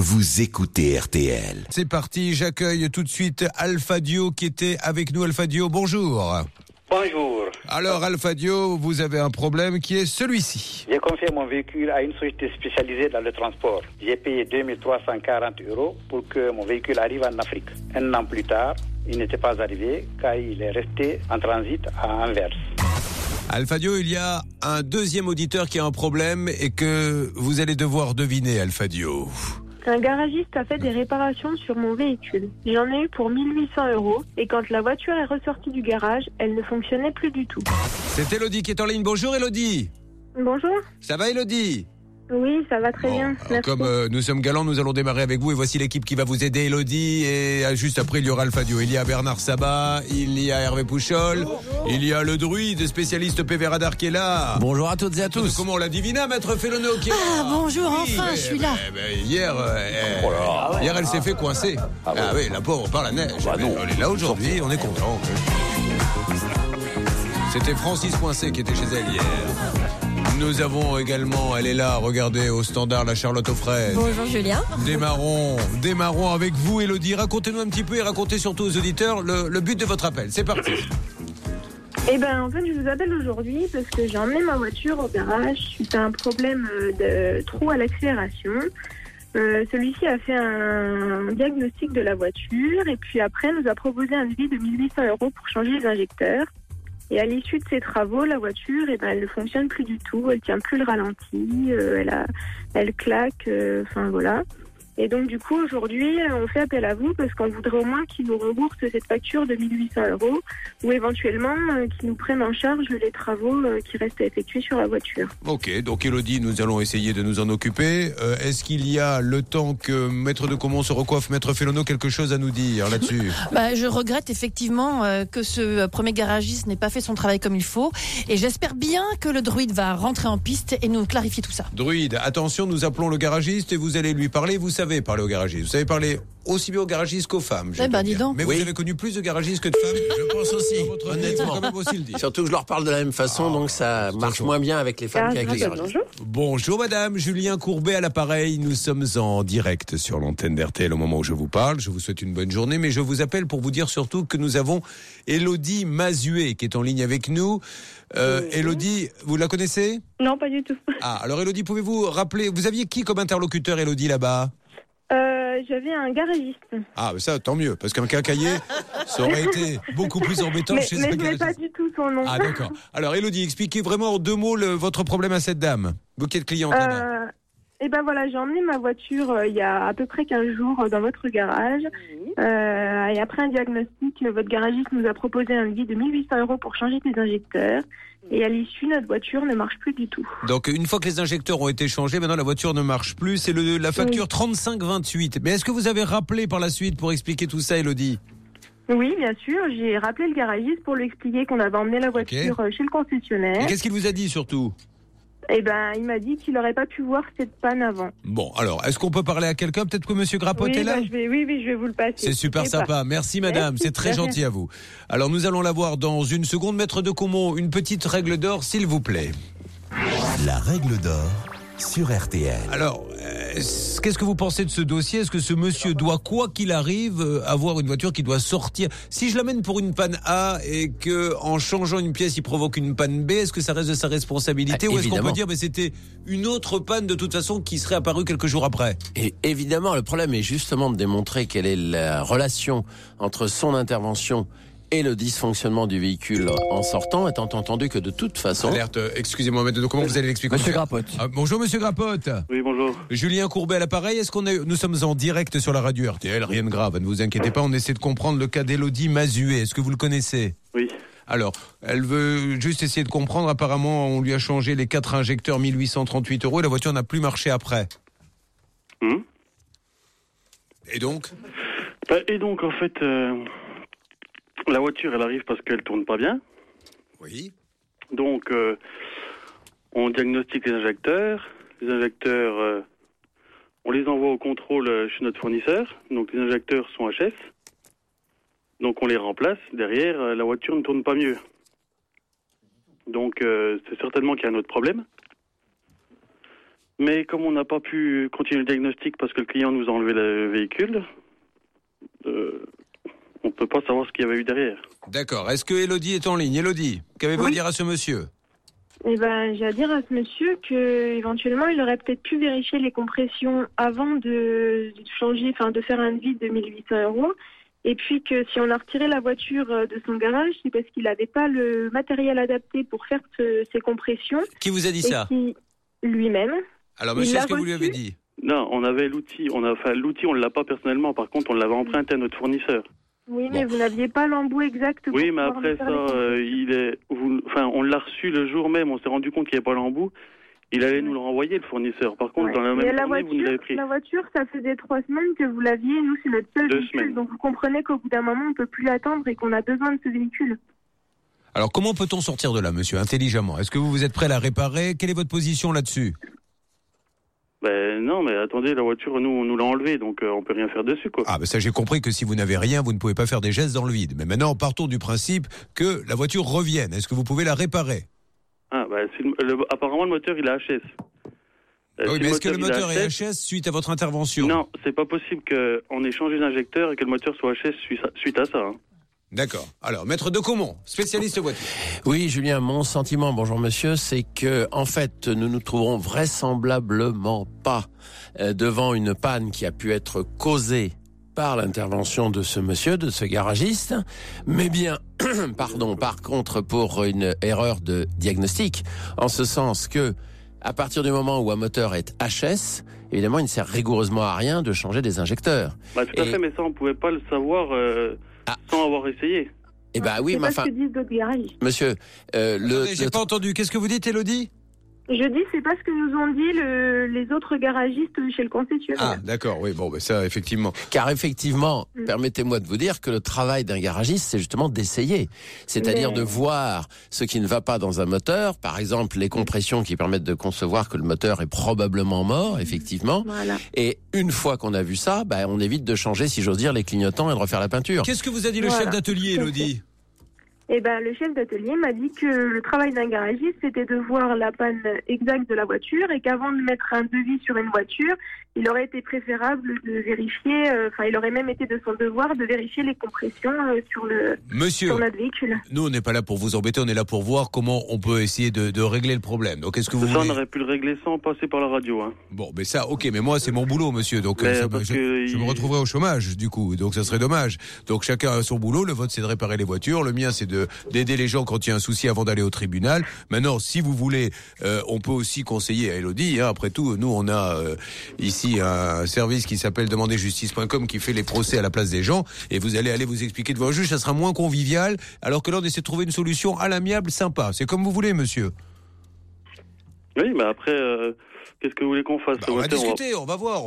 vous écoutez RTL. C'est parti, j'accueille tout de suite Alphadio qui était avec nous. Alphadio, bonjour. Bonjour. Alors Alphadio, vous avez un problème qui est celui-ci. J'ai confié mon véhicule à une société spécialisée dans le transport. J'ai payé 2340 € pour que mon véhicule arrive en Afrique. Un an plus tard, il n'était pas arrivé car il est resté en transit à Anvers. Alphadio, il y a un deuxième auditeur qui a un problème et que vous allez devoir deviner, Alphadio. Un garagiste a fait des réparations sur mon véhicule. J'en ai eu pour 1800 € et quand la voiture est ressortie du garage, elle ne fonctionnait plus du tout. C'est Elodie qui est en ligne. Bonjour Elodie. Bonjour. Ça va Elodie? Oui, ça va très bien. Merci. Comme nous sommes galants, nous allons démarrer avec vous et voici l'équipe qui va vous aider, Elodie. Et juste après, il y aura Alphadio. Il y a Bernard Sabat, il y a Hervé Pouchol, il y a le druide, spécialiste PV Radar qui est là. Bonjour à toutes et à tous. Comment on l'a deviné, Maître Félono qui est là. Ah, bonjour, enfin, je suis là. Hier, elle s'est fait coincer. Ah oui, la pauvre par la neige. Elle est là aujourd'hui, on est content. C'était Francis Coincé qui était chez elle hier. Nous avons également, elle est là, regardez, au standard, la Charlotte aux fraises. Bonjour Julien. Démarrons avec vous, Elodie. Racontez-nous un petit peu et racontez surtout aux auditeurs le but de votre appel. C'est parti. En fait, je vous appelle aujourd'hui parce que j'ai emmené ma voiture au garage suite à un problème de trou à l'accélération. Celui-ci a fait un diagnostic de la voiture et puis après nous a proposé un devis de 1800 € pour changer les injecteurs. Et à l'issue de ces travaux, la voiture, elle ne fonctionne plus du tout. Elle tient plus le ralenti. Elle claque. Voilà. Et donc, du coup, aujourd'hui, on fait appel à vous parce qu'on voudrait au moins qu'ils nous remboursent cette facture de 1800 € ou éventuellement qu'ils nous prennent en charge les travaux qui restent à effectuer sur la voiture. Ok, donc Elodie, nous allons essayer de nous en occuper. Est-ce qu'il y a le temps que Maître de Comont se recoiffe, Maître Félono, quelque chose à nous dire là-dessus? Je regrette effectivement que ce premier garagiste n'ait pas fait son travail comme il faut et j'espère bien que le druide va rentrer en piste et nous clarifier tout ça. Druide, attention, nous appelons le garagiste et vous allez lui parler. Vous savez parler aux garagistes. Vous savez parler aussi bien aux garagistes qu'aux femmes. Dis donc. Mais oui. Vous avez connu plus de garagistes que de femmes? Je pense aussi, honnêtement. Quand même aussi le dire. Surtout que je leur parle de la même façon, donc ça marche moins bien avec les femmes qu'avec les garagistes. Bonjour madame, Julien Courbet à l'appareil. Nous sommes en direct sur l'antenne d'RTL au moment où je vous parle. Je vous souhaite une bonne journée, mais je vous appelle pour vous dire surtout que nous avons Elodie Mazuet qui est en ligne avec nous. Elodie, vous la connaissez? Non, pas du tout. Alors Elodie, pouvez-vous rappeler, vous aviez qui comme interlocuteur, Elodie, là-bas? J'avais un garagiste. Mais ça, tant mieux, parce qu'un cacaillé, ça aurait été beaucoup plus embêtant chez un garagiste. Mais je n'ai pas du tout son nom. D'accord. Alors, Elodie, expliquez vraiment en 2 mots votre problème à cette dame. Vous qui êtes cliente là-bas. Voilà, j'ai emmené ma voiture il y a à peu près 15 jours dans votre garage. Et après un diagnostic, votre garagiste nous a proposé un devis de 1800 € pour changer les injecteurs. Et à l'issue, notre voiture ne marche plus du tout. Donc, une fois que les injecteurs ont été changés, maintenant la voiture ne marche plus. C'est la facture 3528. Mais est-ce que vous avez rappelé par la suite pour expliquer tout ça, Elodie? Oui, bien sûr. J'ai rappelé le garagiste pour lui expliquer qu'on avait emmené la voiture chez le concessionnaire. Et qu'est-ce qu'il vous a dit surtout? Il m'a dit qu'il n'aurait pas pu voir cette panne avant. Bon, alors, est-ce qu'on peut parler à quelqu'un? Peut-être que Monsieur Grapotte est là? Je vais vous le passer. C'est super sympa. Merci madame, c'est très gentil à vous. Alors, nous allons la voir dans une seconde. Maître de Comont, une petite règle d'or, s'il vous plaît. La règle d'or sur RTL. Alors, qu'est-ce que vous pensez de ce dossier? Est-ce que ce monsieur doit, quoi qu'il arrive, avoir une voiture qui doit sortir? Si je l'amène pour une panne A et que en changeant une pièce, il provoque une panne B, est-ce que ça reste de sa responsabilité? Ou est-ce qu'on peut dire mais c'était une autre panne de toute façon qui serait apparue quelques jours après? Et évidemment, le problème est justement de démontrer quelle est la relation entre son intervention et le dysfonctionnement du véhicule en sortant, étant entendu que de toute façon... Alerte, excusez-moi, maître, comment vous allez l'expliquer? Monsieur Grapotte. Bonjour Monsieur Grapotte. Oui, bonjour. Julien Courbet à l'appareil, nous sommes en direct sur la radio RTL, rien de grave, ne vous inquiétez pas, on essaie de comprendre le cas d'Elodie Mazuet. Est-ce que vous le connaissez? Oui. Alors, elle veut juste essayer de comprendre, apparemment on lui a changé les 4 injecteurs, 1838 € et la voiture n'a plus marché après. Et donc? En fait... La voiture, elle arrive parce qu'elle tourne pas bien. Oui. Donc, on diagnostique les injecteurs. Les injecteurs, on les envoie au contrôle chez notre fournisseur. Donc, les injecteurs sont HS. Donc, on les remplace. Derrière, la voiture ne tourne pas mieux. Donc, c'est certainement qu'il y a un autre problème. Mais comme on n'a pas pu continuer le diagnostic parce que le client nous a enlevé le véhicule, on ne peut pas savoir ce qu'il y avait eu derrière. D'accord. Est-ce que Élodie est en ligne? Élodie, qu'avez-vous à dire à ce monsieur? Eh ben, j'ai à dire à ce monsieur que éventuellement il aurait peut-être pu vérifier les compressions avant de changer, enfin de faire un devis de 1 800 €. Et puis que si on a retiré la voiture de son garage, c'est parce qu'il n'avait pas le matériel adapté pour faire ces compressions. Qui vous a dit ça? Lui-même. Alors monsieur, est-ce que vous lui avez dit? Non, on avait l'outil. L'outil, on ne l'a pas personnellement. Par contre, on l'avait emprunté à notre fournisseur. Oui, mais vous n'aviez pas l'embout exact. Oui, mais après ça, on l'a reçu le jour même. On s'est rendu compte qu'il n'y avait pas l'embout. Il allait nous le renvoyer, le fournisseur. Par contre, dans la même journée, vous nous l'avez pris. La voiture, ça faisait 3 semaines que vous l'aviez. Nous, c'est notre seul véhicule. Semaines. Donc, vous comprenez qu'au bout d'un moment, on ne peut plus l'attendre et qu'on a besoin de ce véhicule. Alors, comment peut-on sortir de là, monsieur, intelligemment? Est-ce que vous êtes prêt à la réparer? Quelle est votre position là-dessus? Ben non, mais attendez, la voiture, nous, on nous l'a enlevée, donc on peut rien faire dessus, quoi. Ah, ben ça, j'ai compris que si vous n'avez rien, vous ne pouvez pas faire des gestes dans le vide. Mais maintenant, partons du principe que la voiture revienne. Est-ce que vous pouvez la réparer? Ah, ben, apparemment, le moteur, il est HS. Oui, mais est-ce que le moteur est HS suite à votre intervention? Non, c'est pas possible qu'on ait changé d'injecteur et que le moteur soit HS suite à ça. Hein. D'accord. Alors, maître de Caumont, spécialiste voiture. Oui, Julien, mon sentiment, bonjour monsieur, c'est que, en fait, nous nous trouverons vraisemblablement pas devant une panne qui a pu être causée par l'intervention de ce monsieur, de ce garagiste, mais bien, par contre, pour une erreur de diagnostic, en ce sens que, à partir du moment où un moteur est HS, évidemment, il ne sert rigoureusement à rien de changer des injecteurs. Bah, tout à fait, mais ça, on pouvait pas le savoir sans avoir essayé. Eh ben oui, mais enfin, monsieur, j'ai pas entendu. Qu'est-ce que vous dites, Élodie? Je dis, c'est pas ce que nous ont dit les autres garagistes chez le concessionnaire. Ah, d'accord, oui, bon, ben ça, effectivement. Car effectivement, permettez-moi de vous dire que le travail d'un garagiste, c'est justement d'essayer. C'est-à-dire de voir ce qui ne va pas dans un moteur, par exemple les compressions qui permettent de concevoir que le moteur est probablement mort, effectivement. Voilà. Et une fois qu'on a vu ça, ben, on évite de changer, si j'ose dire, les clignotants et de refaire la peinture. Qu'est-ce que vous a dit le chef d'atelier, Élodie? Eh ben, le chef d'atelier m'a dit que le travail d'un garagiste, c'était de voir la panne exacte de la voiture et qu'avant de mettre un devis sur une voiture, il aurait été préférable de vérifier, il aurait même été de son devoir de vérifier les compressions sur notre véhicule. Nous, on n'est pas là pour vous embêter, on est là pour voir comment on peut essayer de régler le problème. Donc, est-ce que vous voulez... on aurait pu le régler sans passer par la radio. Hein. Bon, mais ça, ok, mais moi, c'est mon boulot, monsieur. Donc, je me retrouverai au chômage, du coup. Donc, ça serait dommage. Donc, chacun a son boulot. Le vôtre, c'est de réparer les voitures. Le mien, c'est d'aider les gens quand il y a un souci avant d'aller au tribunal. Maintenant, si vous voulez, on peut aussi conseiller à Élodie. Hein. Après tout, nous, on a ici un service qui s'appelle demanderjustice.com qui fait les procès à la place des gens. Et vous allez aller vous expliquer devant un juge. Ça sera moins convivial. Alors que là, on essaie de trouver une solution à l'amiable, sympa. C'est comme vous voulez, monsieur. Oui, mais après... Qu'est-ce que vous voulez qu'on fasse? On va discuter, on va voir. On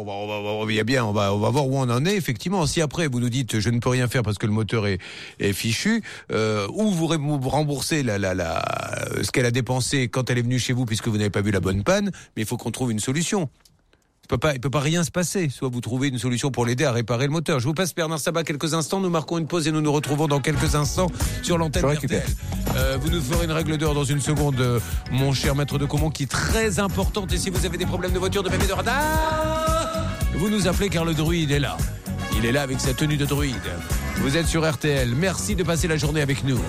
va voir où on en est, effectivement. Si après, vous nous dites, je ne peux rien faire parce que le moteur est fichu, ou vous remboursez ce qu'elle a dépensé quand elle est venue chez vous puisque vous n'avez pas vu la bonne panne, mais il faut qu'on trouve une solution. Il peut pas rien se passer. Soit vous trouvez une solution pour l'aider à réparer le moteur. Je vous passe Bernard Sabat quelques instants. Nous marquons une pause et nous nous retrouvons dans quelques instants sur l'antenne RTL. Vous nous ferez une règle d'or dans une seconde, mon cher maître de Caumont, qui est très importante. Et si vous avez des problèmes de voiture, de bébé, de radar, vous nous appelez car le druide est là. Il est là avec sa tenue de druide. Vous êtes sur RTL. Merci de passer la journée avec nous.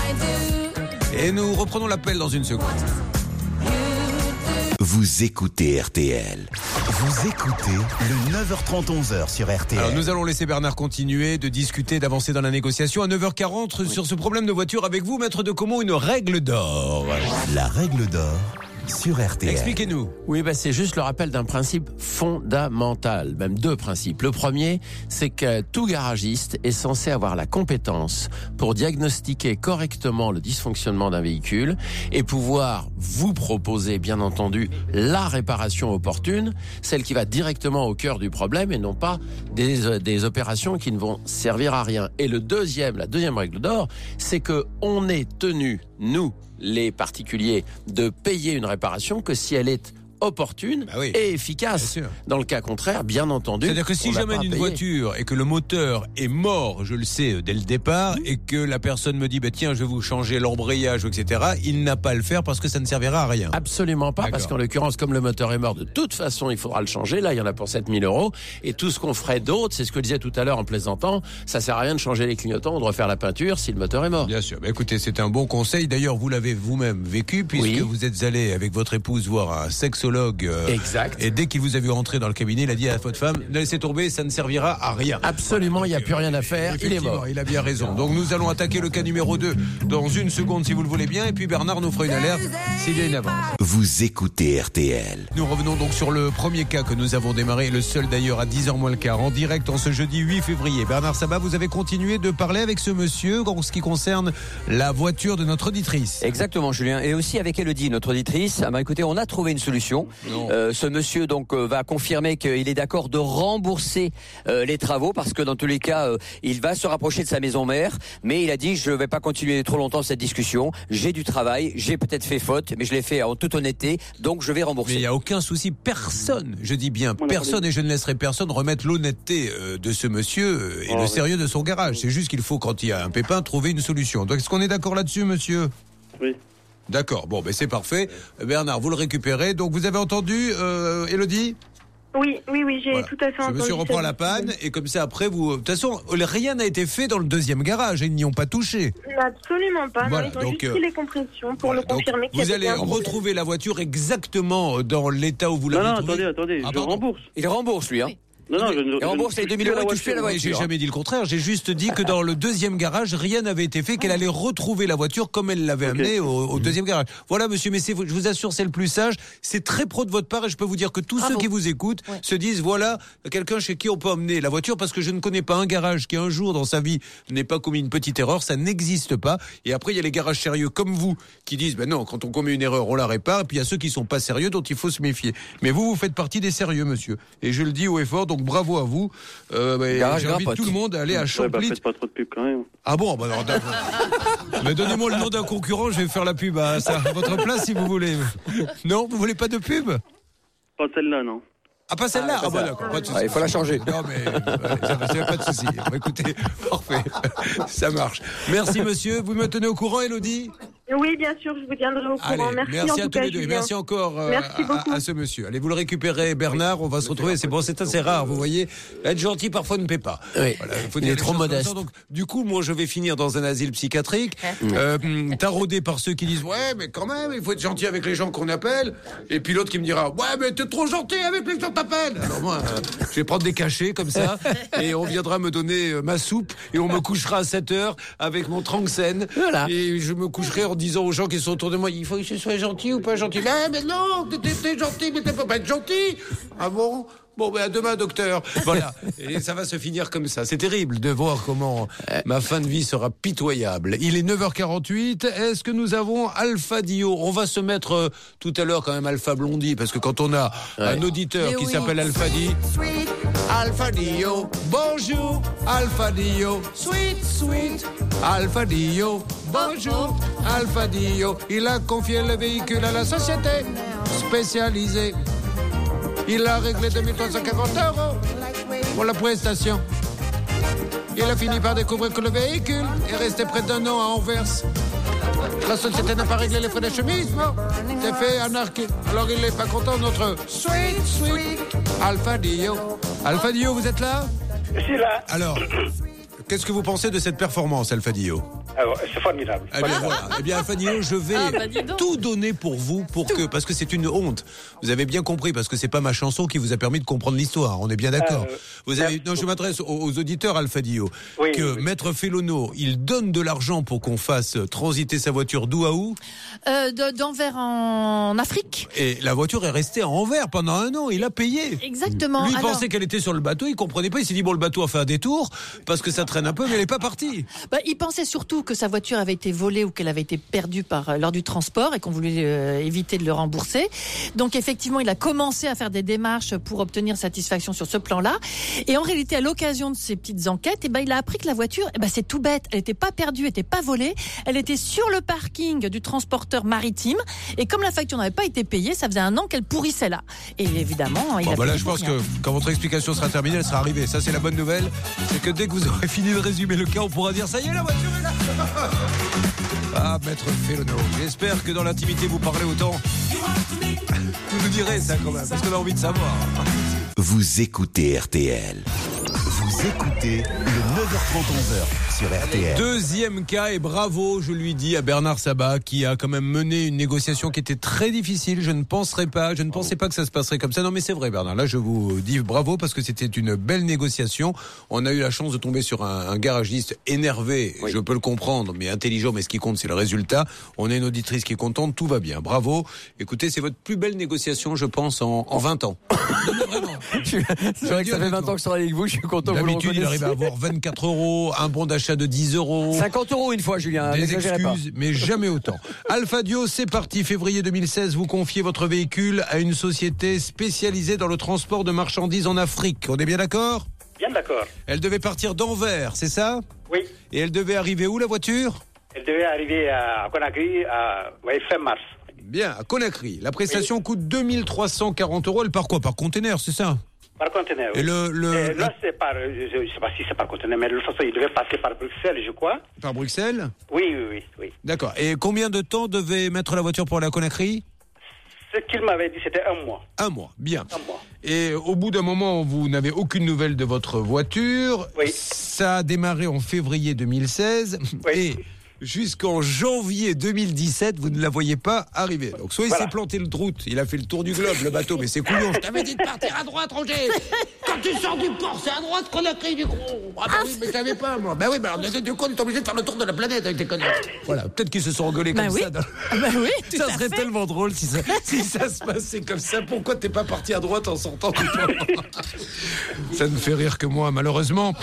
Et nous reprenons l'appel dans une seconde. Vous écoutez RTL. Vous écoutez le 9h30, 11h sur RTL. Alors nous allons laisser Bernard continuer de discuter, d'avancer dans la négociation. À 9h40 sur ce problème de voiture avec vous, maître de Caumont, une règle d'or. La règle d'or sur RTL. Expliquez-nous. Oui, c'est juste le rappel d'un principe fondamental, même deux principes. Le premier, c'est que tout garagiste est censé avoir la compétence pour diagnostiquer correctement le dysfonctionnement d'un véhicule et pouvoir vous proposer, bien entendu, la réparation opportune, celle qui va directement au cœur du problème et non pas des opérations qui ne vont servir à rien. Et la deuxième règle d'or, c'est que on est tenu, nous, les particuliers, de payer une réparation que si elle est opportune Bah oui, et efficace. bien sûr. Dans le cas contraire, bien entendu. C'est-à-dire que si on n'a j'amène pas à une payer. voiture et que le moteur est mort, je le sais dès le départ, et que la personne me dit tiens, je vais vous changer l'embrayage, etc., il n'a pas à le faire parce que ça ne servira à rien. Absolument pas, parce D'accord. qu'en l'occurrence, comme le moteur est mort, de toute façon, il faudra le changer. Là, il y en a pour 7 000 €. Et tout ce qu'on ferait d'autre, c'est ce que je disais tout à l'heure en plaisantant, ça sert à rien de changer les clignotants ou de refaire la peinture si le moteur est mort. Bien sûr. Écoutez, c'est un bon conseil. D'ailleurs, vous l'avez vous-même vécu puisque Oui. vous êtes allé avec votre épouse voir un sexologue. Exact. Et dès qu'il vous a vu rentrer dans le cabinet, il a dit à votre femme, ne laissez tomber, ça ne servira à rien. Absolument, il n'y a plus rien à faire. Il est Effectivement, mort. il a bien raison. Donc nous allons attaquer le cas numéro 2 dans une seconde si vous le voulez bien. Et puis Bernard nous fera une alerte s'il y a une avance. Vous écoutez RTL. Nous revenons donc sur le premier cas que nous avons démarré, le seul d'ailleurs à 10h moins le quart, en direct en ce jeudi 8 février. Bernard Sabat, vous avez continué de parler avec ce monsieur en ce qui concerne la voiture de notre auditrice. Exactement, Julien. Et aussi avec Elodie, notre auditrice. Ah bah écoutez, on a trouvé une solution. Ce monsieur donc va confirmer qu'il est d'accord de rembourser les travaux parce que dans tous les cas, il va se rapprocher de sa maison mère. Mais il a dit, je ne vais pas continuer trop longtemps cette discussion. J'ai du travail, j'ai peut-être fait faute, mais je l'ai fait en toute honnêteté, donc je vais rembourser. Mais il n'y a aucun souci, personne, je dis bien On a personne, parlé. et je ne laisserai personne remettre l'honnêteté de ce monsieur et le ouais. sérieux de son garage. C'est juste qu'il faut, quand il y a un pépin, trouver une solution. Donc est-ce qu'on est d'accord là-dessus, monsieur ? Oui. D'accord, bon, ben c'est parfait. Bernard, vous le récupérez. Donc vous avez entendu, Élodie ? Oui, j'ai Voilà. tout à fait Ce entendu. monsieur reprend ça. la panne et comme ça après vous... De toute façon, rien n'a été fait dans le deuxième garage, ils n'y ont pas touché. Absolument pas. Voilà, Non, ils ont donc, juste pris les compressions pour Voilà, nous donc, confirmer qu'il y vous avait allez bien un problème. retrouver la voiture exactement dans l'état où vous Non, l'avez non, trouvée. attendez, Ah, je pardon. rembourse. Il rembourse, lui. Hein. Oui. Non, non, je ne Il rembourse les 2000 € et touche plus à la Mais voiture. j'ai jamais dit le contraire, j'ai juste dit que dans le deuxième garage, rien n'avait été fait, qu'elle allait retrouver la voiture comme elle l'avait amenée au deuxième garage. Voilà, monsieur, mais je vous assure, c'est le plus sage. C'est très pro de votre part et je peux vous dire que tous Bravo. ceux qui vous écoutent Ouais. se disent, voilà, quelqu'un chez qui on peut emmener la voiture parce que je ne connais pas un garage qui un jour dans sa vie n'ait pas commis une petite erreur, ça n'existe pas. Et après, il y a les garages sérieux comme vous qui disent, ben non, quand on commet une erreur, on la répare. Et puis il y a ceux qui sont pas sérieux dont il faut se méfier. Mais vous faites partie des sérieux, monsieur. Et je le dis haut et fort, donc bravo à vous. Garage J'invite Grappotte. tout le monde à aller à Ouais, Champlit. faites pas trop de pub quand même. Ah bon, bah alors, d'accord. Mais donnez-moi le nom d'un concurrent, je vais faire la pub à votre place si vous voulez. Non, vous voulez pas de pub? Pas celle-là, non. Ah, pas celle-là? Ah, bon, d'accord, pas de souci. Ah, il faut la changer. Non, mais ça va, pas de souci. Bon, écoutez, parfait. Ça marche. Merci, monsieur. Vous me tenez au courant, Élodie? Oui, bien sûr, je vous tiendrai au courant. Allez, Merci en à tout tous cas, les deux. Et Julien. merci encore Merci beaucoup. à ce monsieur. Allez, vous le récupérez, Bernard. On va se retrouver. C'est bon, c'est assez rare, vous voyez. Être gentil, parfois, ne paie pas. Oui. Voilà, faut Il dire est les trop choses comme modeste. ça. Donc, du coup, moi, je vais finir dans un asile psychiatrique, taraudé par ceux qui disent, ouais, mais quand même, il faut être gentil avec les gens qu'on appelle. Et puis l'autre qui me dira, ouais, mais t'es trop gentil avec les gens que t'appelles. Alors moi, je vais prendre des cachets comme ça, et on viendra me donner ma soupe, et on me couchera à 7h avec mon Tranxène. Voilà. Et je me coucherai en disant aux gens qui sont autour de moi, il faut que je sois gentil ou pas gentil. Mais non, t'es gentil, mais t'es pas être gentil. Ah bon? Bon, ben à demain, docteur. Voilà. Et ça va se finir comme ça. C'est terrible de voir comment ma fin de vie sera pitoyable. Il est 9h48. Est-ce que nous avons Alpha Dio? On va se mettre tout à l'heure quand même Alpha Blondie, parce que quand on a un auditeur Mais qui oui. s'appelle Alpha Dio, Alpha Dio, bonjour, Alpha Dio, sweet, Alpha Dio, bonjour, Alpha Dio. Il a confié le véhicule à la société spécialisée. Il a réglé 2340 € pour la prestation. Il a fini par découvrir que le véhicule est resté près d'un an à Anvers. La société n'a pas réglé les frais d'acheminement. C'est fait anarquer. Alors il n'est pas content, notre sweet Alpha Dio. Alpha Dio, vous êtes là? Je suis là. Alors, qu'est-ce que vous pensez de cette performance, Alpha Dio? Alors, c'est formidable. Eh bien, voilà. Eh bien, Alpha Dio, je vais Ah, bah, dis donc. tout donner pour vous, parce que c'est une honte. Vous avez bien compris, parce que c'est pas ma chanson qui vous a permis de comprendre l'histoire. On est bien d'accord. Non, je m'adresse aux auditeurs, Alpha Dio. Oui, que oui. Maître Félono, il donne de l'argent pour qu'on fasse transiter sa voiture d'où à où? D'Anvers en Afrique. Et la voiture est restée à Anvers pendant un an. Il a payé. Exactement. Lui, il Alors, pensait qu'elle était sur le bateau, il comprenait pas, il s'est dit bon, le bateau a fait un détour, parce que ça traîne un peu, mais elle est pas partie. il pensait surtout tout que sa voiture avait été volée ou qu'elle avait été perdue lors du transport et qu'on voulait éviter de le rembourser. Donc effectivement, il a commencé à faire des démarches pour obtenir satisfaction sur ce plan-là. Et en réalité, à l'occasion de ces petites enquêtes, il a appris que la voiture, c'est tout bête, elle n'était pas perdue, elle n'était pas volée, elle était sur le parking du transporteur maritime. Et comme la facture n'avait pas été payée, ça faisait 1 an qu'elle pourrissait là. Et évidemment, il a payé je pour pense rien. que quand votre explication sera terminée, elle sera arrivée. Ça, c'est la bonne nouvelle. C'est que dès que vous aurez fini de résumer le cas, on pourra dire ça y est, la voiture est là. Ah, maître Félono, j'espère que dans l'intimité vous parlez autant. Vous nous direz ça quand même, parce qu'on a envie de savoir. Vous écoutez RTL. Vous écoutez le 9h30 11h sur RTL. Deuxième cas, et bravo, je lui dis à Bernard Sabat, qui a quand même mené une négociation qui était très difficile. Je ne pensais pas que ça se passerait comme ça. Non, mais c'est vrai, Bernard. Là, je vous dis bravo parce que c'était une belle négociation. On a eu la chance de tomber sur un garagiste énervé. Oui. Je peux le comprendre, mais intelligent. Mais ce qui compte, c'est le résultat. On a une auditrice qui est contente. Tout va bien. Bravo. Écoutez, c'est votre plus belle négociation, je pense, en 20 ans. Non, mais vraiment. C'est vrai que ça fait 20 ans que je travaille avec vous. Je suis content. D'habitude, il arrive à avoir 24 €, un bon d'achat de 10 €. 50 € une fois, Julien. Des excuses, mais jamais autant. Alphadio, c'est parti. Février 2016, vous confiez votre véhicule à une société spécialisée dans le transport de marchandises en Afrique. On est bien d'accord ? Bien d'accord. Elle devait partir d'Anvers, c'est ça ? Oui. Et elle devait arriver où, la voiture ? Elle devait arriver à Conakry fin mars. Bien, à Conakry. La prestation coûte 2340 €. Elle part quoi ? Par container, c'est ça ? Par conteneur. Et là, c'est par, je ne sais pas si c'est par conteneur, mais de toute façon, il devait passer par Bruxelles, je crois. Par Bruxelles ? Oui. D'accord. Et combien de temps devait mettre la voiture pour aller à Conakry ? Ce qu'il m'avait dit, c'était 1 mois. 1 mois, bien. 1 mois. Et au bout d'un moment, vous n'avez aucune nouvelle de votre voiture. Oui. Ça a démarré en février 2016. Oui. Et jusqu'en janvier 2017, vous ne la voyez pas arriver. Donc soit il s'est planté le route, il a fait le tour du globe, le bateau, mais c'est couillon. Je t'avais dit de partir à droite, Roger. Quand tu sors du port, c'est à droite qu'on a créé du gros. Ah bah oui, mais je savais pas, moi. Bah oui, du coup, on est obligé de faire le tour de la planète avec tes conneries. Voilà, peut-être qu'ils se sont engueulés comme ça. Oui, ça serait tellement drôle si ça se passait comme ça. Pourquoi t'es pas parti à droite en sortant du port ? Ça ne fait rire que moi, malheureusement.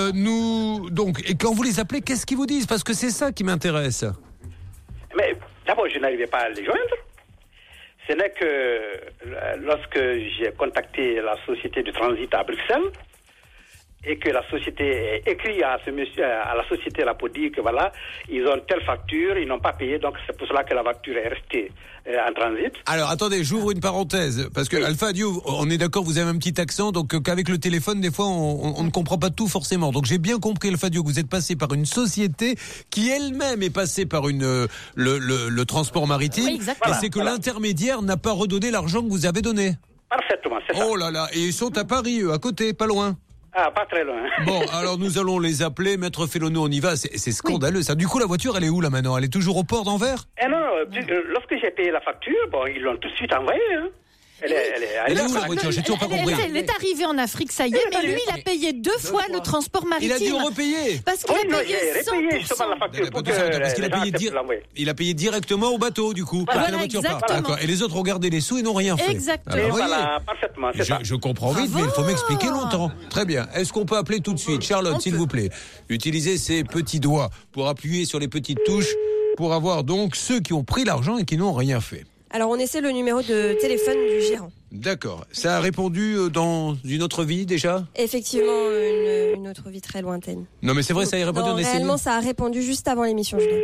Donc, et quand vous les appelez, qu'est-ce qu'ils vous disent ? Parce que c'est ça qui m'intéresse. Mais d'abord, je n'arrivais pas à les joindre. Ce n'est que lorsque j'ai contacté la société de transit à Bruxelles et que la société écrit à ce monsieur, à la société là pour dire que voilà, ils ont telle facture, ils n'ont pas payé, donc c'est pour cela que la facture est restée en transit. Alors attendez, j'ouvre une parenthèse parce que Alpha Dio, on est d'accord, vous avez un petit accent, donc qu'avec le téléphone des fois on ne comprend pas tout forcément. Donc j'ai bien compris, Alpha Dio, que vous êtes passé par une société qui elle-même est passée par le transport maritime, oui, et c'est que l'intermédiaire n'a pas redonné l'argent que vous avez donné. Parfaitement, c'est ça. Oh là là, et ils sont à Paris, eux, à côté, pas loin. Ah, pas très loin. Bon, alors nous allons les appeler, Maître Félono, on y va, c'est scandaleux ça. Du coup, la voiture, elle est où là maintenant ? Elle est toujours au port d'Anvers ? Non, lorsque j'ai payé la facture, ils l'ont tout de suite envoyée. Hein. Elle est où la voiture ? J'ai toujours pas compris. Elle est arrivée en Afrique, ça y est, mais lui, il a payé 2 fois le transport maritime. Il a dû repayer. Parce qu'il a payé 100%. La facture parce qu'il a payé directement au bateau, du coup, pour que la voiture parte. D'accord. Et les autres ont gardé les sous et n'ont rien fait. Exactement. Voilà, parfaitement, c'est ça. Je comprends vite, mais il faut m'expliquer longtemps. Très bien. Est-ce qu'on peut appeler tout de suite Charlotte, s'il vous plaît. Utilisez ses petits doigts pour appuyer sur les petites touches pour avoir donc ceux qui ont pris l'argent et qui n'ont rien fait. Alors, on essaie le numéro de téléphone du gérant. D'accord. Ça a répondu dans une autre vie, déjà ? Effectivement, une autre vie très lointaine. Non, mais c'est vrai, ça a répondu. Non, réellement, ça a répondu juste avant l'émission, Julien.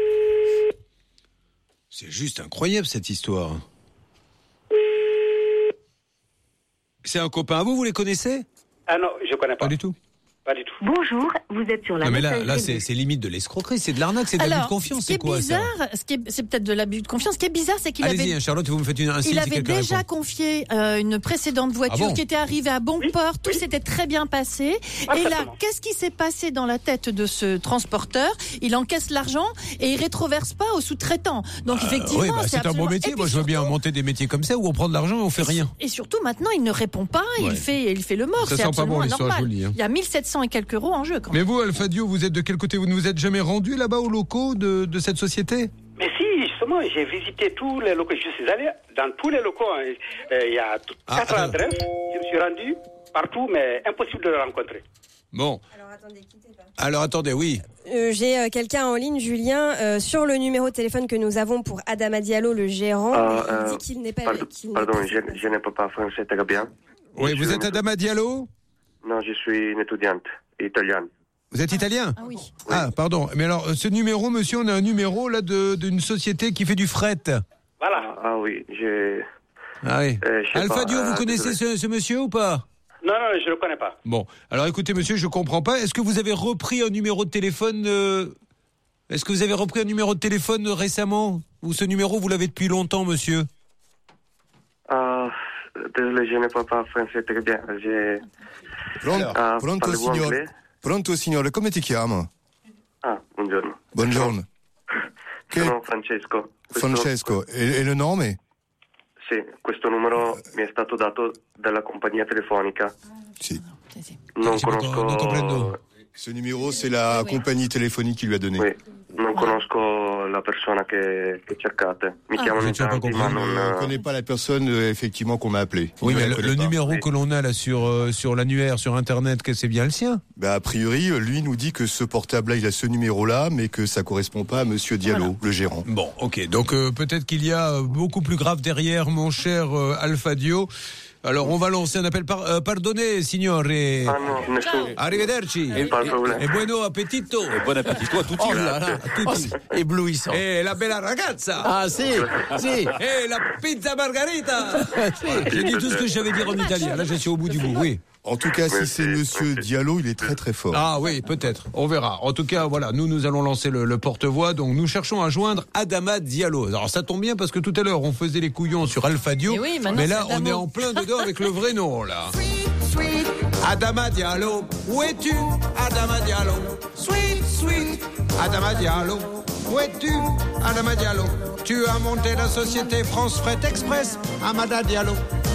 C'est juste incroyable, cette histoire. C'est un copain à vous, vous les connaissez ? Ah non, je connais pas. Pas du tout. Pas du tout. Bonjour, vous êtes sur la Non mais là c'est limite de l'escroquerie, c'est de l'arnaque, c'est de l'abus de confiance, c'est quoi ça ? C'est peut-être de l'abus de confiance. Ce qui est bizarre, c'est qu'il Allez-y, Charlotte, vous me faites un signe. Il avait déjà confié une précédente voiture qui était arrivée à bon port, tout s'était très bien passé. Et là, qu'est-ce qui s'est passé dans la tête de ce transporteur ? Il encaisse l'argent et il rétroverse pas aux sous-traitants. Donc effectivement, c'est un beau métier. Moi, je veux bien monter des métiers comme ça où on prend de l'argent et on fait rien. Et surtout, maintenant, il ne répond pas. Il fait le mort. Ça c'est sent pas bon l'histoire, je vous le dis. Il y a 1700 et quelques euros en jeu. Mais vous, Alpha Dio, vous êtes de quel côté ? Vous ne vous êtes jamais rendu là-bas aux locaux de cette société ? Mais si, justement, j'ai visité tous les locaux. Je suis allé dans tous les locaux. Il y a 4 adresses. Je me suis rendu. partout, mais impossible de le rencontrer. Bon. Alors attendez, oui. J'ai quelqu'un en ligne, Julien, sur le numéro de téléphone que nous avons pour Adama Diallo, le gérant. Il dit qu'il n'est pas... Pardon, je ne peux pas français très bien. Oui, vous êtes Adama Diallo ? Non, je suis une étudiante italienne. Vous êtes italien ? Ah oui. Ah, pardon. Mais alors, ce numéro, monsieur, on a un numéro là d'une société qui fait du fret. Voilà. Ah oui, Ah oui. Alphadio, vous connaissez ce monsieur ou pas ? Non, je ne le connais pas. Bon, alors écoutez, monsieur, je comprends pas. Est-ce que vous avez repris un numéro de téléphone Est-ce que vous avez repris un numéro de téléphone récemment ? Ou ce numéro, vous l'avez depuis longtemps, monsieur ? Désolé, je ne peux pas français très bien. Pronto, signore, come ti chiamo? Buongiorno. Buongiorno. Sono Francesco. Francesco, e le nome? Sì, questo numero mi è stato dato dalla compagnia telefonica. Sì. Non conosco... Ce numéro, c'est la compagnie téléphonique qui lui a donné. Oui, non conosco la persona che cercate. Mi chiamano in tanti, ma non... Je ne connais pas la personne, effectivement, qu'on m'a appelé. Oui, mais le numéro que l'on a là sur l'annuaire, sur Internet, que c'est bien le sien ? A priori, lui nous dit que ce portable-là, il a ce numéro-là, mais que ça correspond pas à Monsieur Diallo, le gérant. Bon, ok. Donc peut-être qu'il y a beaucoup plus grave derrière, mon cher Alphadio. Alors, on va lancer un appel. Pardonnez, signore. Ah no, nessuno. Arrivederci. E buono appetito. Et bon appétit à tutti. Oh là là, à tutti. Éblouissant. E la bella ragazza. Ah, si. E la pizza margarita. J'ai dit tout ce que je savais dire en italien. Là, je suis au bout du bout, oui. En tout cas, si c'est Monsieur Diallo, il est très très fort. Ah oui, peut-être. On verra. En tout cas, voilà, nous allons lancer le porte-voix. Donc, nous cherchons à joindre Adama Diallo. Alors, ça tombe bien parce que tout à l'heure, on faisait les couillons sur Alphadio. Oui, mais là, on est en plein dedans avec le vrai nom, là. Adama Diallo, où es-tu, Adama Diallo? Sweet, Adama Diallo, où es-tu, Adama Diallo? Tu as monté la société France Fret Express, Amada Diallo.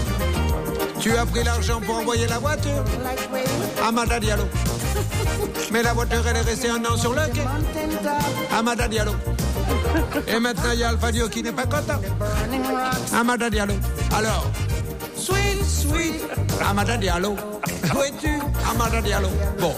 Tu as pris l'argent pour envoyer la voiture, Amada Diallo. Mais la voiture, elle est restée un an sur le quai, Amada Diallo. Et maintenant, il y a Alphadio qui n'est pas content, Amada Diallo. Alors, sweet, Amada Diallo. Où es-tu, Amada Diallo? Bon,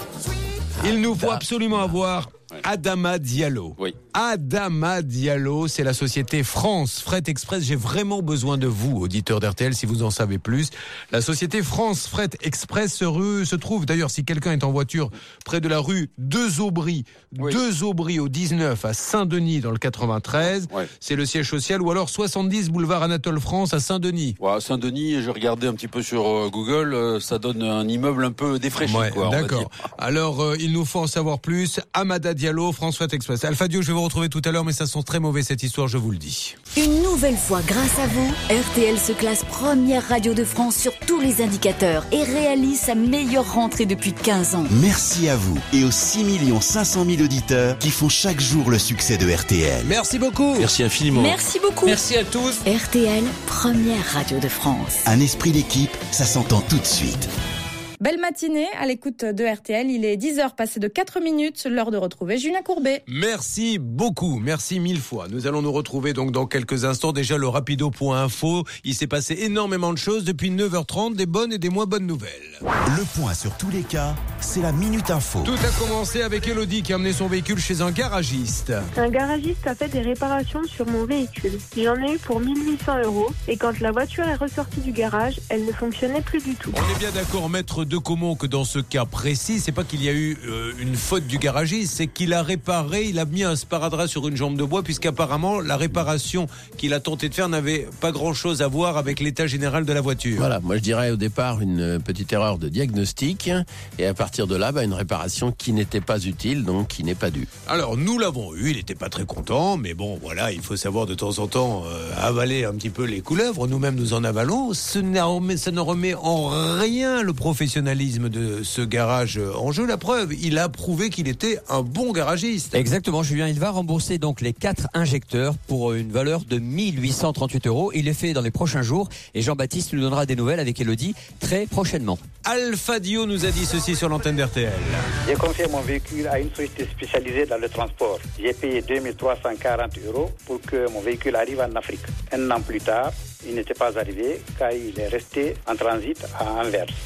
il nous faut absolument avoir Adama Diallo. Oui. Adama Diallo, c'est la société France Fret Express. J'ai vraiment besoin de vous, auditeurs d'RTL, si vous en savez plus. La société France Fret Express se trouve, d'ailleurs, si quelqu'un est en voiture, près de la rue Deux-Aubry. Oui. Deux-Aubry au 19 à Saint-Denis dans le 93. Ouais. C'est le siège social. Ou alors 70 boulevard Anatole France à Saint-Denis. Ouais, Saint-Denis, j'ai regardé un petit peu sur Google, ça donne un immeuble un peu défraîchi. Ouais, quoi, d'accord. Alors, il nous faut en savoir plus. Amada Diallo, France Fret Express. Alphadio, je vais vous retrouver tout à l'heure, mais ça sent très mauvais cette histoire, je vous le dis. Une nouvelle fois, grâce à vous, RTL se classe première radio de France sur tous les indicateurs et réalise sa meilleure rentrée depuis 15 ans. Merci à vous et aux 6 500 000 auditeurs qui font chaque jour le succès de RTL. Merci beaucoup. Merci infiniment. Merci beaucoup. Merci à tous. RTL, première radio de France. Un esprit d'équipe, ça s'entend tout de suite. Belle matinée à l'écoute de RTL. Il est 10h passé de 4 minutes. L'heure de retrouver Julien Courbet. Merci beaucoup. Merci 1000 fois. Nous allons nous retrouver donc dans quelques instants. Déjà le rapido.info. Il s'est passé énormément de choses depuis 9h30. Des bonnes et des moins bonnes nouvelles. Le point sur tous les cas, c'est la Minute Info. Tout a commencé avec Elodie qui a amené son véhicule chez un garagiste. Un garagiste a fait des réparations sur mon véhicule. J'en ai eu pour 1 800 € et quand la voiture est ressortie du garage, elle ne fonctionnait plus du tout. On est bien d'accord, maître de Comont, que dans ce cas précis, c'est pas qu'il y a eu une faute du garagiste, c'est qu'il a réparé, il a mis un sparadrap sur une jambe de bois, puisqu'apparemment la réparation qu'il a tenté de faire n'avait pas grand-chose à voir avec l'état général de la voiture. Voilà, moi je dirais au départ une petite erreur de diagnostic, et à partir de là, une réparation qui n'était pas utile, donc qui n'est pas due. Alors nous l'avons eu, il n'était pas très content, mais bon voilà, il faut savoir de temps en temps avaler un petit peu les couleuvres, nous-mêmes nous en avalons, ça ne remet en rien le professionnalisme de ce garage en jeu. La preuve, il a prouvé qu'il était un bon garagiste. Exactement, Julien, il va rembourser donc les 4 injecteurs pour une valeur de 1 838 €. Il est fait dans les prochains jours et Jean-Baptiste nous donnera des nouvelles avec Elodie très prochainement. Alphadio nous a dit ceci sur l'antenne d'RTL. J'ai confié mon véhicule à une société spécialisée dans le transport. J'ai payé 2 340 € pour que mon véhicule arrive en Afrique. Un an plus tard, il n'était pas arrivé car il est resté en transit à Anvers.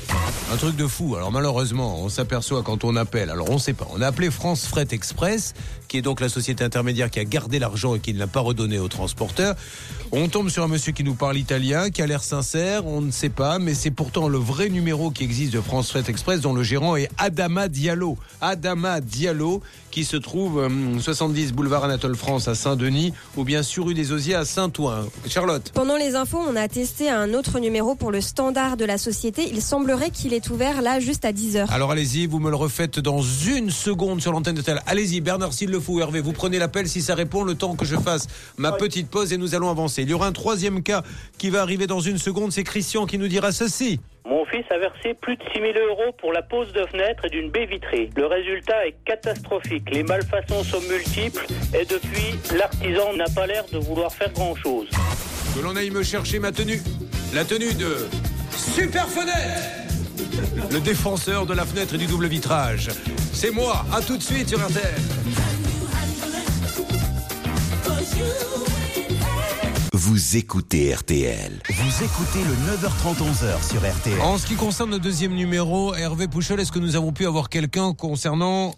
Un truc de fou. Alors malheureusement, on s'aperçoit quand on appelle. Alors on sait pas. On a appelé France Fret Express, qui est donc la société intermédiaire qui a gardé l'argent et qui ne l'a pas redonné aux transporteurs. On tombe sur un monsieur qui nous parle italien, qui a l'air sincère. On ne sait pas, mais c'est pourtant le vrai numéro qui existe de France Fret Express, dont le gérant est Adama Diallo. Adama Diallo, qui se trouve 70 boulevard Anatole France à Saint-Denis, ou bien sur rue des Osiers à Saint-Ouen. Charlotte. Pendant les infos, on a testé un autre numéro pour le standard de la société. Il semblerait qu'il est ouvert là juste à 10h. Alors allez-y, vous me le refaites dans une seconde sur l'antenne de Tel. Allez-y, Bernard, s'il le faut, Hervé, vous prenez l'appel si ça répond, le temps que je fasse ma petite pause et nous allons avancer. Il y aura un troisième cas qui va arriver dans une seconde, c'est Christian qui nous dira ceci. Mon fils a versé plus de 6 000 € pour la pose de fenêtre et d'une baie vitrée. Le résultat est catastrophique. Les malfaçons sont multiples et depuis, l'artisan n'a pas l'air de vouloir faire grand-chose. Que l'on aille me chercher ma tenue. La tenue de Super Fenêtre, le défenseur de la fenêtre et du double vitrage. C'est moi, à tout de suite sur RTL. Vous écoutez RTL. Vous écoutez le 9h30, 11h sur RTL. En ce qui concerne le deuxième numéro, Hervé Pouchol, est-ce que nous avons pu avoir quelqu'un concernant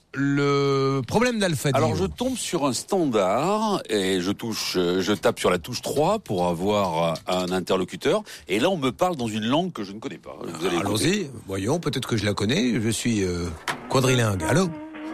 le problème d'Alpha Dio ? Alors je tombe sur un standard et je tape sur la touche 3 pour avoir un interlocuteur. Et là on me parle dans une langue que je ne connais pas. Vous allez allons-y, voyons, peut-être que je la connais. Je suis quadrilingue. Allô ?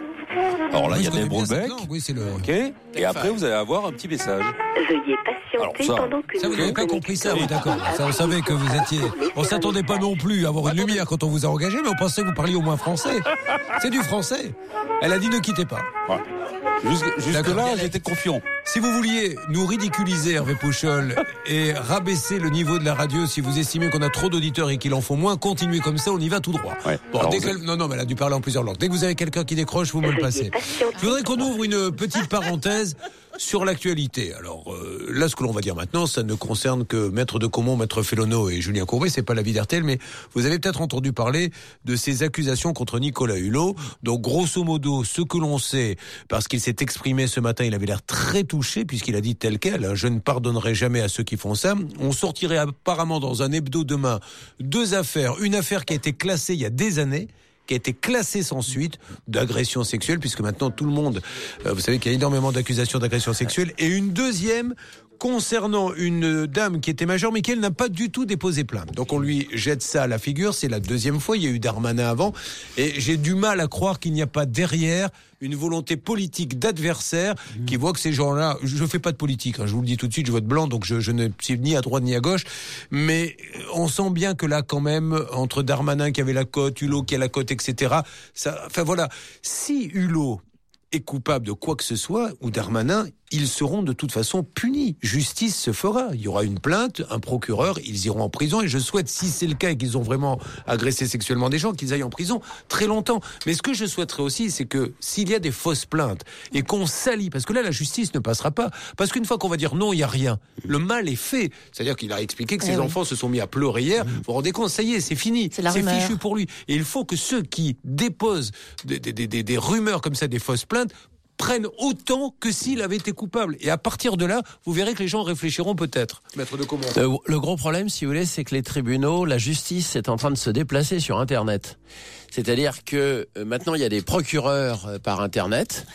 Alors là, il y a des Broulbec. Oui, c'est le. Ok. Et après, vous allez avoir un petit message. Veuillez patienter pendant que ça, vous n'avez pas compris ça, oui, d'accord. Ça, on savait que vous étiez. On s'attendait pas non plus à avoir une lumière quand on vous a engagé, mais on pensait que vous parliez au moins français. C'est du français. Elle a dit ne quittez pas. Ouais. Jusque-là, j'étais confiant. Si vous vouliez nous ridiculiser, Hervé Pouchol, et rabaisser le niveau de la radio, si vous estimez qu'on a trop d'auditeurs et qu'il en faut moins, continuez comme ça, on y va tout droit. Ouais. Bon, non, mais elle a dû parler en plusieurs langues. Dès que vous avez quelqu'un qui décroche, vous me le passez. Je voudrais qu'on ouvre une petite parenthèse sur l'actualité. Alors là, ce que l'on va dire maintenant, ça ne concerne que Maître de Caumont, Maître Félono et Julien Courbet, c'est pas la vie d'RTL, mais vous avez peut-être entendu parler de ces accusations contre Nicolas Hulot. Donc grosso modo, ce que l'on sait, parce qu'il s'est exprimé ce matin, il avait l'air très touché, puisqu'il a dit tel quel, je ne pardonnerai jamais à ceux qui font ça. On sortirait apparemment dans un hebdo demain 2 affaires. Une affaire qui a été classée il y a des années, qui a été classé sans suite d'agression sexuelle, puisque maintenant tout le monde, vous savez qu'il y a énormément d'accusations d'agression sexuelle, et une deuxième concernant une dame qui était majeure mais qui elle n'a pas du tout déposé plainte. Donc on lui jette ça à la figure, c'est la deuxième fois, il y a eu Darmanin avant, et j'ai du mal à croire qu'il n'y a pas derrière une volonté politique d'adversaire qui voit que ces gens-là, je fais pas de politique, je vous le dis tout de suite, je vote blanc, donc je ne suis ni à droite ni à gauche, mais on sent bien que là quand même, entre Darmanin qui avait la cote, Hulot qui a la cote, etc., enfin voilà, si Hulot est coupable de quoi que ce soit, ou Darmanin, ils seront de toute façon punis. Justice se fera. Il y aura une plainte, un procureur, ils iront en prison, et je souhaite, si c'est le cas et qu'ils ont vraiment agressé sexuellement des gens, qu'ils aillent en prison très longtemps. Mais ce que je souhaiterais aussi, c'est que s'il y a des fausses plaintes et qu'on salit, parce que là la justice ne passera pas, parce qu'une fois qu'on va dire non, il n'y a rien, le mal est fait. C'est-à-dire qu'il a expliqué que ses enfants se sont mis à pleurer hier. Vous vous rendez compte, ça y est, c'est fini. C'est fichu pour lui. Et il faut que ceux qui déposent des rumeurs comme ça, des fausses plaintes, prennent autant que s'il avait été coupable. Et à partir de là, vous verrez que les gens réfléchiront peut-être. Maître de Caumont. Le gros problème, si vous voulez, c'est que les tribunaux, la justice est en train de se déplacer sur Internet. C'est-à-dire que maintenant, il y a des procureurs par Internet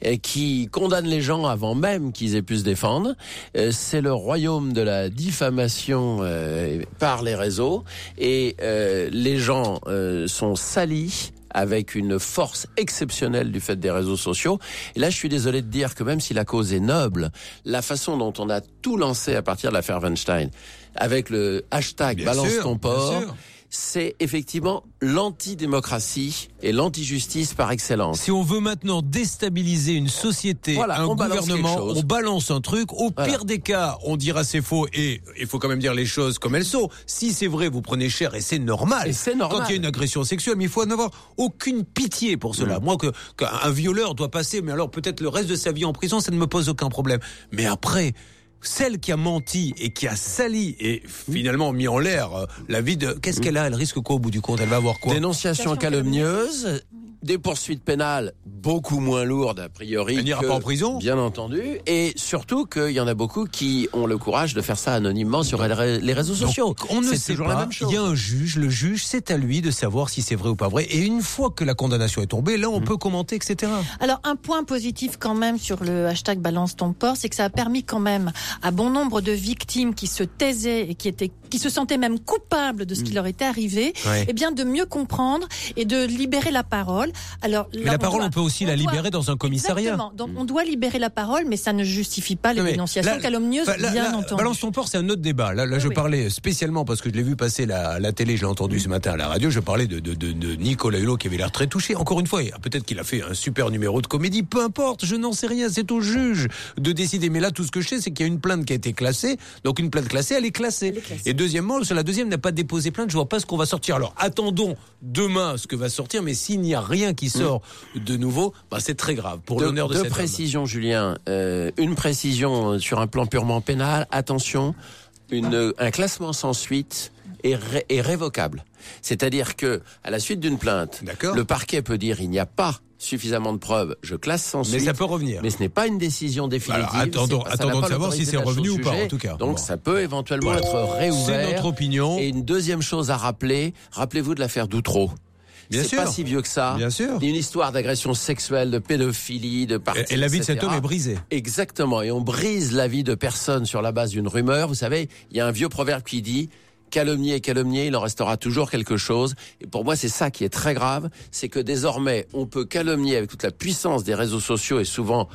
qui condamnent les gens avant même qu'ils aient pu se défendre. C'est le royaume de la diffamation par les réseaux. Et les gens sont salis avec une force exceptionnelle du fait des réseaux sociaux. Et là, je suis désolé de dire que même si la cause est noble, la façon dont on a tout lancé à partir de l'affaire Weinstein, avec le hashtag balance ton porc, c'est effectivement l'antidémocratie et l'antijustice par excellence. Si on veut maintenant déstabiliser une société, un gouvernement, on balance un truc. Au pire des cas, on dira c'est faux, et il faut quand même dire les choses comme elles sont. Si c'est vrai, vous prenez cher, et c'est normal. Et c'est normal. Quand il y a une agression sexuelle, mais il faut n'avoir aucune pitié pour cela. Moi, qu'un violeur doit passer, mais alors peut-être le reste de sa vie en prison, ça ne me pose aucun problème. Mais après, celle qui a menti et qui a sali et finalement mis en l'air la vie de... Qu'est-ce qu'elle a ? Elle risque quoi au bout du compte ? Elle va avoir quoi ? Dénonciation calomnieuse, des poursuites pénales beaucoup moins lourde a priori. Elle n'ira pas en prison, bien entendu, et surtout qu'il y en a beaucoup qui ont le courage de faire ça anonymement sur les réseaux sociaux. Donc, on ne sait pas. La même chose. Il y a un juge. Le juge, c'est à lui de savoir si c'est vrai ou pas vrai. Et une fois que la condamnation est tombée, là, on peut commenter, etc. Alors, un point positif quand même sur le hashtag Balance ton porc, c'est que ça a permis quand même à bon nombre de victimes qui se taisaient et qui se sentaient même coupables de ce qui leur était arrivé, eh bien de mieux comprendre et de libérer la parole. Alors, mais la parole, on peut aussi la libérer dans un commissariat. Exactement. Donc on doit libérer la parole, mais ça ne justifie pas les dénonciations calomnieuses, bien entendu. Balance ton porc, c'est un autre débat. Là, je parlais spécialement parce que je l'ai vu passer la télé, je l'ai entendu ce matin à la radio. Je parlais de Nicolas Hulot qui avait l'air très touché. Encore une fois, peut-être qu'il a fait un super numéro de comédie. Peu importe, je n'en sais rien. C'est au juge de décider. Mais là, tout ce que je sais, c'est qu'il y a une plainte qui a été classée. Donc une plainte classée, elle est classée. Et deuxièmement, la deuxième n'a pas déposé plainte. Je vois pas ce qu'on va sortir. Alors attendons demain ce que va sortir. Mais s'il n'y a rien qui sort de nouveau, c'est très grave pour l'honneur de cet homme. Deux précisions, Julien. Une précision sur un plan purement pénal. Attention, un classement sans suite est révocable. C'est-à-dire que à la suite d'une plainte, le parquet peut dire il n'y a pas suffisamment de preuves, je classe sans suite. Mais ça peut revenir. Mais ce n'est pas une décision définitive. Alors, attendons de savoir si c'est revenu ou pas, en tout cas. Donc ça peut éventuellement être réouvert. C'est notre opinion. Et une deuxième chose à rappeler, rappelez-vous de l'affaire Doutreau. C'est pas si vieux que ça. Bien sûr. Une histoire d'agression sexuelle, de pédophilie, de parties, et la vie de cet homme est brisée. Exactement. Et on brise la vie de personne sur la base d'une rumeur. Vous savez, il y a un vieux proverbe qui dit calomnier et calomnier, il en restera toujours quelque chose. Et pour moi, c'est ça qui est très grave, c'est que désormais, on peut calomnier avec toute la puissance des réseaux sociaux et souvent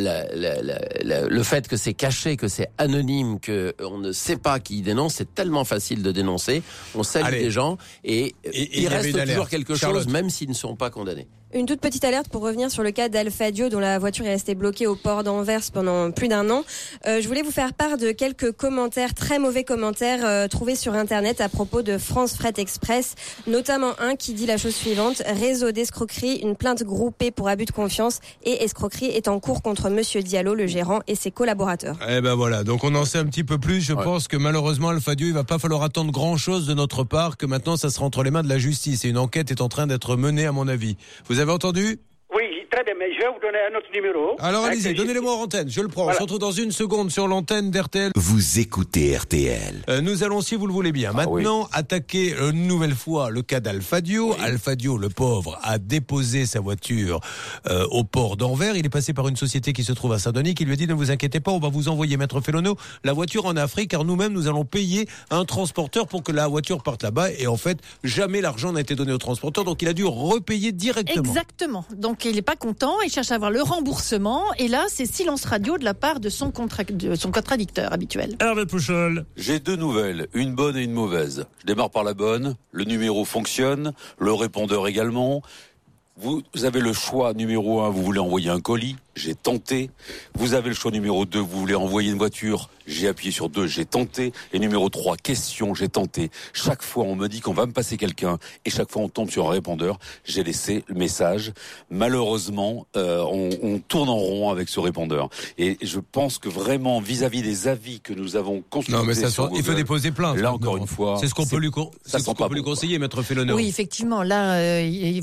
le fait que c'est caché, que c'est anonyme, que on ne sait pas qui dénonce, c'est tellement facile de dénoncer. On salue des gens et il reste toujours quelque chose, même s'ils ne sont pas condamnés. Une toute petite alerte pour revenir sur le cas d'Alfadio, dont la voiture est restée bloquée au port d'Anvers pendant plus d'1 an. Je voulais vous faire part de quelques commentaires, très mauvais commentaires, trouvés sur Internet à propos de France Fret Express, notamment un qui dit la chose suivante: réseau d'escroquerie, une plainte groupée pour abus de confiance et escroquerie est en cours contre Monsieur Diallo, le gérant, et ses collaborateurs. Eh ben voilà, donc on en sait un petit peu plus. Je pense que malheureusement, Alfadio, il va pas falloir attendre grand-chose de notre part, que maintenant ça sera entre les mains de la justice et une enquête est en train d'être menée, à mon avis. Vous avez entendu ? Oui, très bien, mais je vais vous donner un autre numéro. Alors allez-y, donnez-le-moi en antenne, je le prends. Voilà. On se retrouve dans une seconde sur l'antenne d'RTL. Vous écoutez RTL. Nous allons, si vous le voulez bien, maintenant attaquer une nouvelle fois le cas d'Alfadio. Oui. Alfadio, le pauvre, a déposé sa voiture au port d'Anvers. Il est passé par une société qui se trouve à Saint-Denis qui lui a dit ne vous inquiétez pas, on va vous envoyer, Maître Fellono, la voiture en Afrique, car nous-mêmes nous allons payer un transporteur pour que la voiture parte là-bas. Et en fait, jamais l'argent n'a été donné au transporteur, donc il a dû repayer directement. Exactement. Donc il n'est pas content, il cherche à avoir le remboursement, et là c'est silence radio de la part de son contradicteur habituel. Hervé Pouchol. J'ai 2 nouvelles, une bonne et une mauvaise. Je démarre par la bonne, le numéro fonctionne, le répondeur également. Vous avez le choix numéro 1, vous voulez envoyer un colis, j'ai tenté. Vous avez le choix numéro 2, vous voulez envoyer une voiture, j'ai appuyé sur 2, j'ai tenté. Et numéro 3, question, j'ai tenté. Chaque fois, on me dit qu'on va me passer quelqu'un, et chaque fois, on tombe sur un répondeur. J'ai laissé le message. Malheureusement, on tourne en rond avec ce répondeur. Et je pense que vraiment, vis-à-vis des avis que nous avons consultés... Non, mais ça, il faut déposer plainte. Là, encore une fois... C'est ce qu'on peut lui conseiller, Maître Fellono. Oui, effectivement. Là,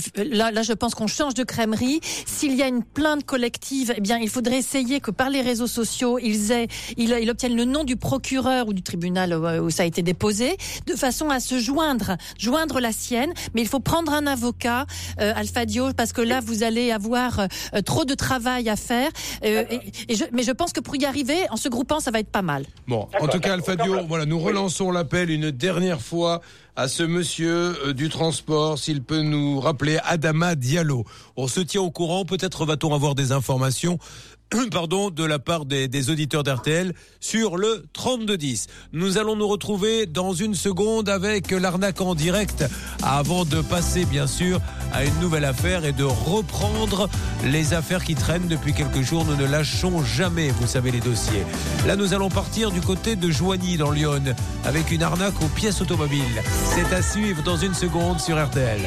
je pense qu'on change de crèmerie. S'il y a une plainte collective, eh bien, il faudrait essayer que par les réseaux sociaux, ils obtiennent le nom du procureur ou du tribunal où ça a été déposé, de façon à se joindre la sienne. Mais il faut prendre un avocat, Alfadio, parce que là, vous allez avoir trop de travail à faire. Mais je pense que pour y arriver, en se groupant, ça va être pas mal. Bon, en tout cas, Alfadio, voilà, nous relançons l'appel une dernière fois à ce monsieur du transport, s'il peut nous rappeler Adama Diallo. On se tient au courant, peut-être va-t-on avoir des informations de la part des auditeurs d'RTL sur le 3210. Nous allons nous retrouver dans une seconde avec l'arnaque en direct avant de passer bien sûr à une nouvelle affaire et de reprendre les affaires qui traînent depuis quelques jours. Nous ne lâchons jamais, vous savez, les dossiers. Là, nous allons partir du côté de Joigny dans l'Yonne avec une arnaque aux pièces automobiles. C'est à suivre dans une seconde sur RTL.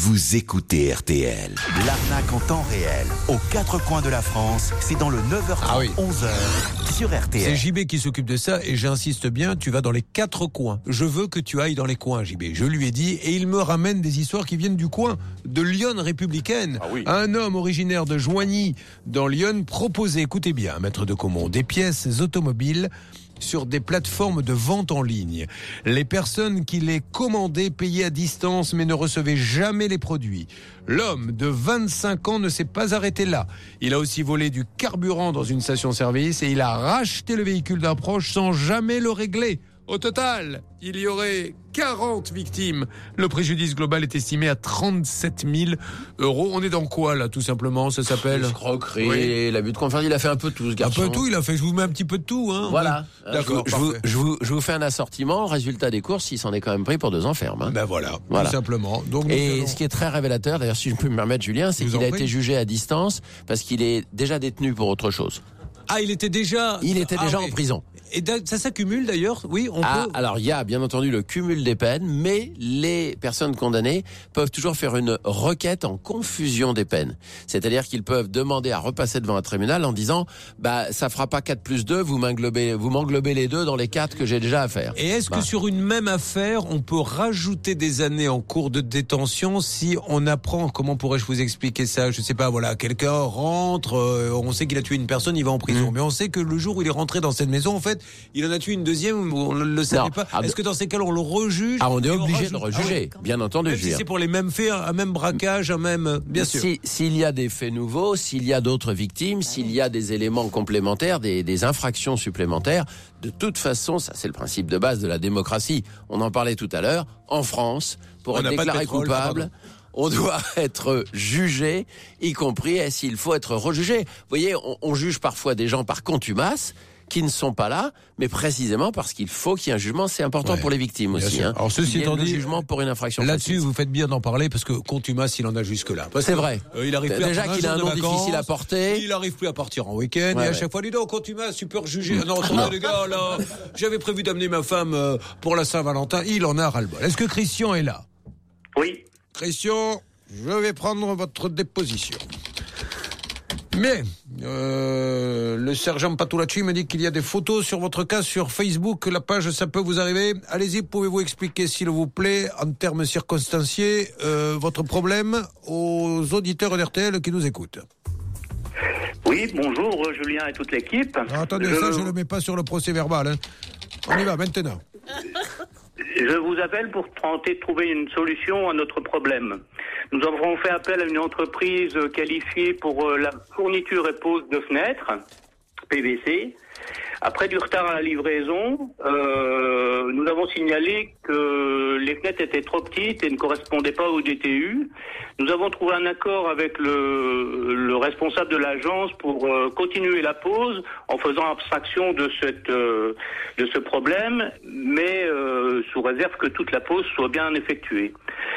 Vous écoutez RTL. L'arnaque en temps réel, aux 4 coins de la France, c'est dans le 9h30, 11h sur RTL. C'est JB qui s'occupe de ça et j'insiste bien, tu vas dans les 4 coins. Je veux que tu ailles dans les coins, JB. Je lui ai dit et il me ramène des histoires qui viennent du coin de Lyon républicaine. Un homme originaire de Joigny dans Lyon proposait, écoutez bien, maître de Caumont, des pièces automobiles sur des plateformes de vente en ligne. Les personnes qui les commandaient payaient à distance mais ne recevaient jamais les produits. L'homme de 25 ans ne s'est pas arrêté là. Il a aussi volé du carburant dans une station-service et il a racheté le véhicule d'un proche sans jamais le régler. Au total, il y aurait 40 victimes. Le préjudice global est estimé à 37 000 €. On est dans quoi, là, tout simplement? Ça s'appelle l'escroquerie, l'abus de confiance. Il a fait un peu tout, ce garçon. Un peu tout, il a fait. Je vous mets un petit peu de tout, hein. Voilà. D'accord. Je vous fais un assortiment. Résultat des courses, il s'en est quand même pris pour 2 ans ferme. Hein. Ben voilà, tout simplement. Donc, et ce qui est très révélateur, d'ailleurs, si je peux me permettre, Julien, c'est qu'il a été jugé à distance parce qu'il est déjà détenu pour autre chose. Ah, il était déjà en prison. Et ça s'accumule d'ailleurs, oui, on peut. Alors il y a bien entendu le cumul des peines, mais les personnes condamnées peuvent toujours faire une requête en confusion des peines. C'est-à-dire qu'ils peuvent demander à repasser devant un tribunal en disant ça fera pas 4+2, vous m'englobez les 2 dans les 4 que j'ai déjà à faire. Et est-ce que sur une même affaire, on peut rajouter des années en cours de détention si on apprend, comment pourrais-je vous expliquer ça? Je sais pas, voilà, quelqu'un rentre, on sait qu'il a tué une personne, il va en prison. Mais on sait que le jour où il est rentré dans cette maison, en fait, il en a tué une deuxième, on ne le savait pas. Est-ce que dans ces cas-là, on le rejuge? On est obligé de le rejuger, bien entendu. Même si c'est pour les mêmes faits, un même braquage, un même... Bien sûr. S'il y a des faits nouveaux, s'il y a d'autres victimes, s'il y a des éléments complémentaires, des infractions supplémentaires, de toute façon, ça c'est le principe de base de la démocratie. On en parlait tout à l'heure. En France, pour être déclaré coupable... On doit être jugé, y compris s'il faut être rejugé. Vous voyez, on juge parfois des gens par contumace qui ne sont pas là, mais précisément parce qu'il faut qu'il y ait un jugement. C'est important pour les victimes aussi. Hein. Alors ceci étant dit, jugement pour une infraction. Là-dessus, vous faites bien d'en parler parce que contumace, il en a jusque-là. C'est vrai. Il arrive plus déjà qu'il a un nom difficile à porter. Il arrive plus à partir en week-end. Et à chaque fois, dis donc, contumace, tu peux rejuger. Non, attendez les gars, là, j'avais prévu d'amener ma femme pour la Saint-Valentin. Il en a ras-le-bol. Est-ce que Christian est là? Oui. Christian, je vais prendre votre déposition. Mais le sergent Patulacci me dit qu'il y a des photos sur votre cas sur Facebook. La page, ça peut vous arriver. Allez-y, pouvez-vous expliquer, s'il vous plaît, en termes circonstanciés, votre problème aux auditeurs d'RTL qui nous écoutent? Oui, bonjour Julien et toute l'équipe. Attendez, ça je ne le mets pas sur le procès verbal. Hein. On y va maintenant. Je vous appelle pour tenter de trouver une solution à notre problème. Nous avons fait appel à une entreprise qualifiée pour la fourniture et pose de fenêtres, PVC. Après du retard à la livraison, nous avons signalé que les fenêtres étaient trop petites et ne correspondaient pas au DTU. Nous avons trouvé un accord avec le responsable de l'agence pour continuer la pose en faisant abstraction de ce problème, mais sous réserve que toute la pose soit bien effectuée.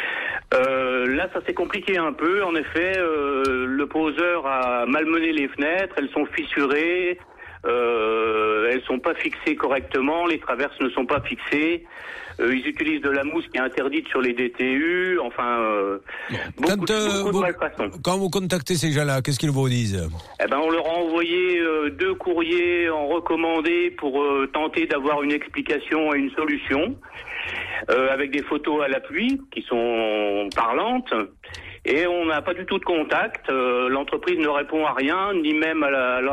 Là, ça s'est compliqué un peu. En effet, le poseur a malmené les fenêtres, elles sont fissurées. Elles sont pas fixées correctement, les traverses ne sont pas fixées. Ils utilisent de la mousse qui est interdite sur les DTU. Enfin, beaucoup de malfaçons. Quand vous contactez ces gens-là, qu'est-ce qu'ils vous disent? On leur a envoyé 2 courriers en recommandé pour tenter d'avoir une explication et une solution, avec des photos à l'appui qui sont parlantes. Et on n'a pas du tout de contact. L'entreprise ne répond à rien, ni même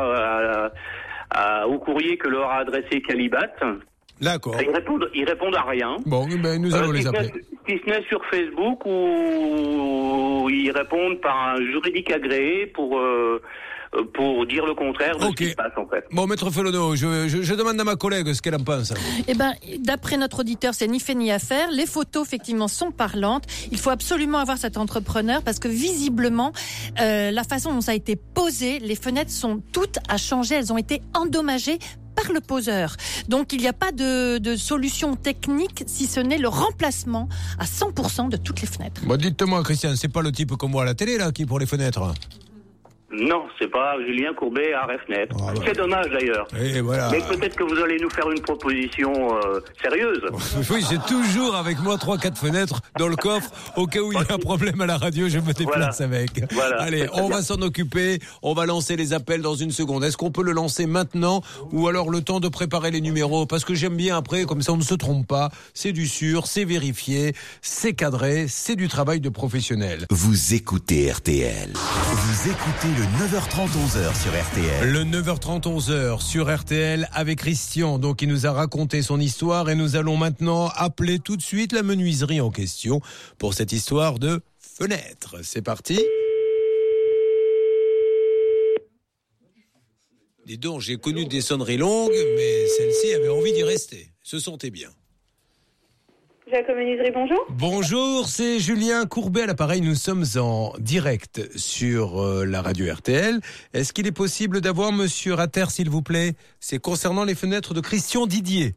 au courrier que leur a adressé Calibat. D'accord. Ils répondent à rien. Bon, ben nous allons les appeler. Si ce n'est sur Facebook où ils répondent par un juridique agréé pour dire le contraire de ce qui se passe en fait. Bon, Maître Felonneau, je demande à ma collègue ce qu'elle en pense. D'après notre auditeur, c'est ni fait ni à faire. Les photos, effectivement, sont parlantes. Il faut absolument avoir cet entrepreneur parce que visiblement, la façon dont ça a été posé, les fenêtres sont toutes à changer. Elles ont été endommagées par le poseur. Donc, il n'y a pas de solution technique si ce n'est le remplacement à 100% de toutes les fenêtres. Bon, dites-moi, Christian, c'est pas le type qu'on voit à la télé, là, qui pour les fenêtres? Non, c'est pas Julien Courbet à Fenêtre. C'est dommage d'ailleurs. Et voilà. Mais peut-être que vous allez nous faire une proposition sérieuse. Oui, j'ai toujours avec moi 3-4 fenêtres dans le coffre. Au cas où il y a un problème à la radio, je me déplace avec. Voilà. Allez, on va s'en occuper. On va lancer les appels dans une seconde. Est-ce qu'on peut le lancer maintenant ou alors le temps de préparer les numéros? Parce que j'aime bien après, comme ça on ne se trompe pas. C'est du sûr, c'est vérifié, c'est cadré, c'est du travail de professionnel. Vous écoutez RTL. Vous écoutez le 9h30 11h sur RTL. Le 9h30 11h sur RTL avec Christian, donc il nous a raconté son histoire et nous allons maintenant appeler tout de suite la menuiserie en question pour cette histoire de fenêtre. C'est parti. Dis donc, j'ai connu des sonneries longues, mais celle-ci avait envie d'y rester. Se sentait bien. Jacob Menuiserie, bonjour. Bonjour, c'est Julien Courbet à l'appareil. Nous sommes en direct sur la radio RTL. Est-ce qu'il est possible d'avoir Monsieur Ratter, s'il vous plaît? C'est concernant les fenêtres de Christian Didier.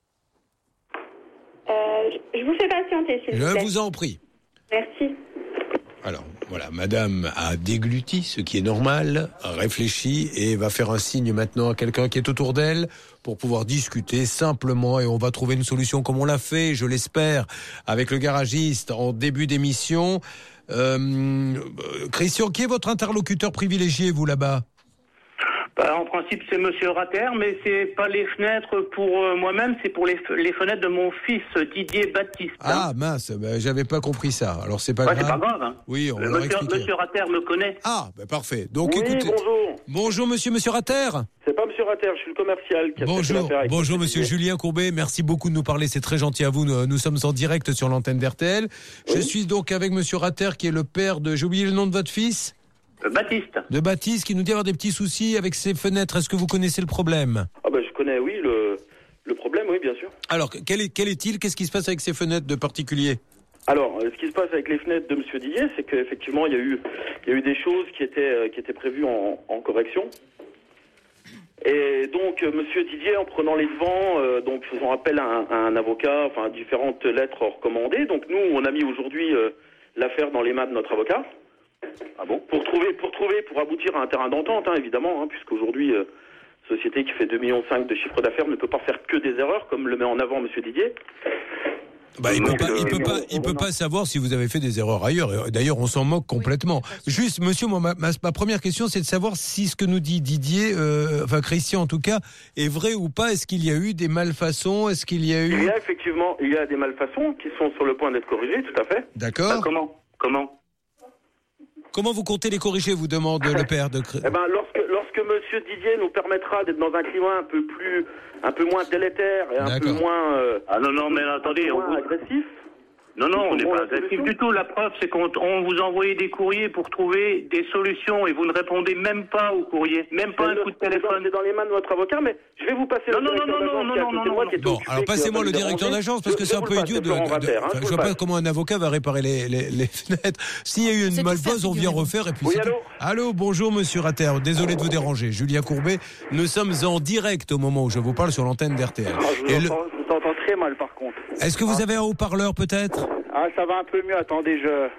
Je vous fais patienter, s'il vous plaît. Je vous en prie. Merci. Alors, voilà, madame a dégluti, ce qui est normal, a réfléchi et va faire un signe maintenant à quelqu'un qui est autour d'elle pour pouvoir discuter simplement et on va trouver une solution comme on l'a fait, je l'espère, avec le garagiste en début d'émission. Christian, qui est votre interlocuteur privilégié, vous, là-bas? En principe, c'est Monsieur Ratter, mais c'est pas les fenêtres pour moi-même, c'est pour les fenêtres de mon fils Didier Baptiste. Ah mince, j'avais pas compris ça. Alors c'est pas grave. C'est pas grave. Hein. Oui, on va leur expliquer. Monsieur Ratter me connaît. Ah, parfait. Donc oui, écoutez. Bonjour. Bonjour Monsieur Ratter. C'est pas Monsieur Ratter, je suis le commercial qui a Bonjour. fait l'affaire avec Bonjour Monsieur Julien Courbet. Merci beaucoup de nous parler. C'est très gentil à vous. Nous sommes en direct sur l'antenne d'RTL. Oui. Je suis donc avec Monsieur Ratter, qui est le père de. J'ai oublié le nom de votre fils. Baptiste. De Baptiste, qui nous dit avoir des petits soucis avec ses fenêtres. Est-ce que vous connaissez le problème? Ah je connais, oui, le problème, oui, bien sûr. Alors, quel est-il? Qu'est-ce qui se passe avec ces fenêtres de particulier? Alors, ce qui se passe avec les fenêtres de Monsieur Didier, c'est qu'effectivement, il y a eu des choses qui étaient prévues en correction. Et donc, Monsieur Didier, en prenant les devants, donc faisant appel à un avocat, enfin différentes lettres recommandées. Donc nous, on a mis aujourd'hui l'affaire dans les mains de notre avocat. Ah bon? Pour aboutir à un terrain d'entente, évidemment, puisqu'aujourd'hui, société qui fait 2,5 millions de chiffre d'affaires ne peut pas faire que des erreurs, comme le met en avant Monsieur Didier. Il peut pas savoir si vous avez fait des erreurs ailleurs. D'ailleurs, on s'en moque complètement. Juste, monsieur, ma première question, c'est de savoir si ce que nous dit Didier, Christian en tout cas, est vrai ou pas. Est-ce qu'il y a eu des malfaçons? Est-ce qu'il y a eu... Il y a des malfaçons qui sont sur le point d'être corrigées, tout à fait. D'accord. Comment vous comptez les corriger, vous demande le père de... Lorsque Monsieur Didier nous permettra d'être dans un climat un peu moins délétère et un peu moins... non, mais attendez, agressif. Non, on n'est pas agressif du tout. La preuve, c'est qu'on vous envoyait des courriers pour trouver des solutions et vous ne répondez même pas aux courriers, même pas un coup de téléphone. C'est dans les mains de votre avocat, mais je vais vous passer le directeur d'agence. Bon, alors passez-moi le directeur d'agence parce que c'est un peu idiot je vois pas comment un avocat va réparer les fenêtres. S'il y a eu une malpose, on vient refaire et puis c'est tout. Allô, bonjour Monsieur Ratter. Désolé de vous déranger. Julien Courbet, nous sommes en direct au moment où je vous parle sur l'antenne d'RTL. Je vous entends très mal par contre. Est-ce que vous avez un haut-parleur peut-être? Ça va un peu mieux. Attendez,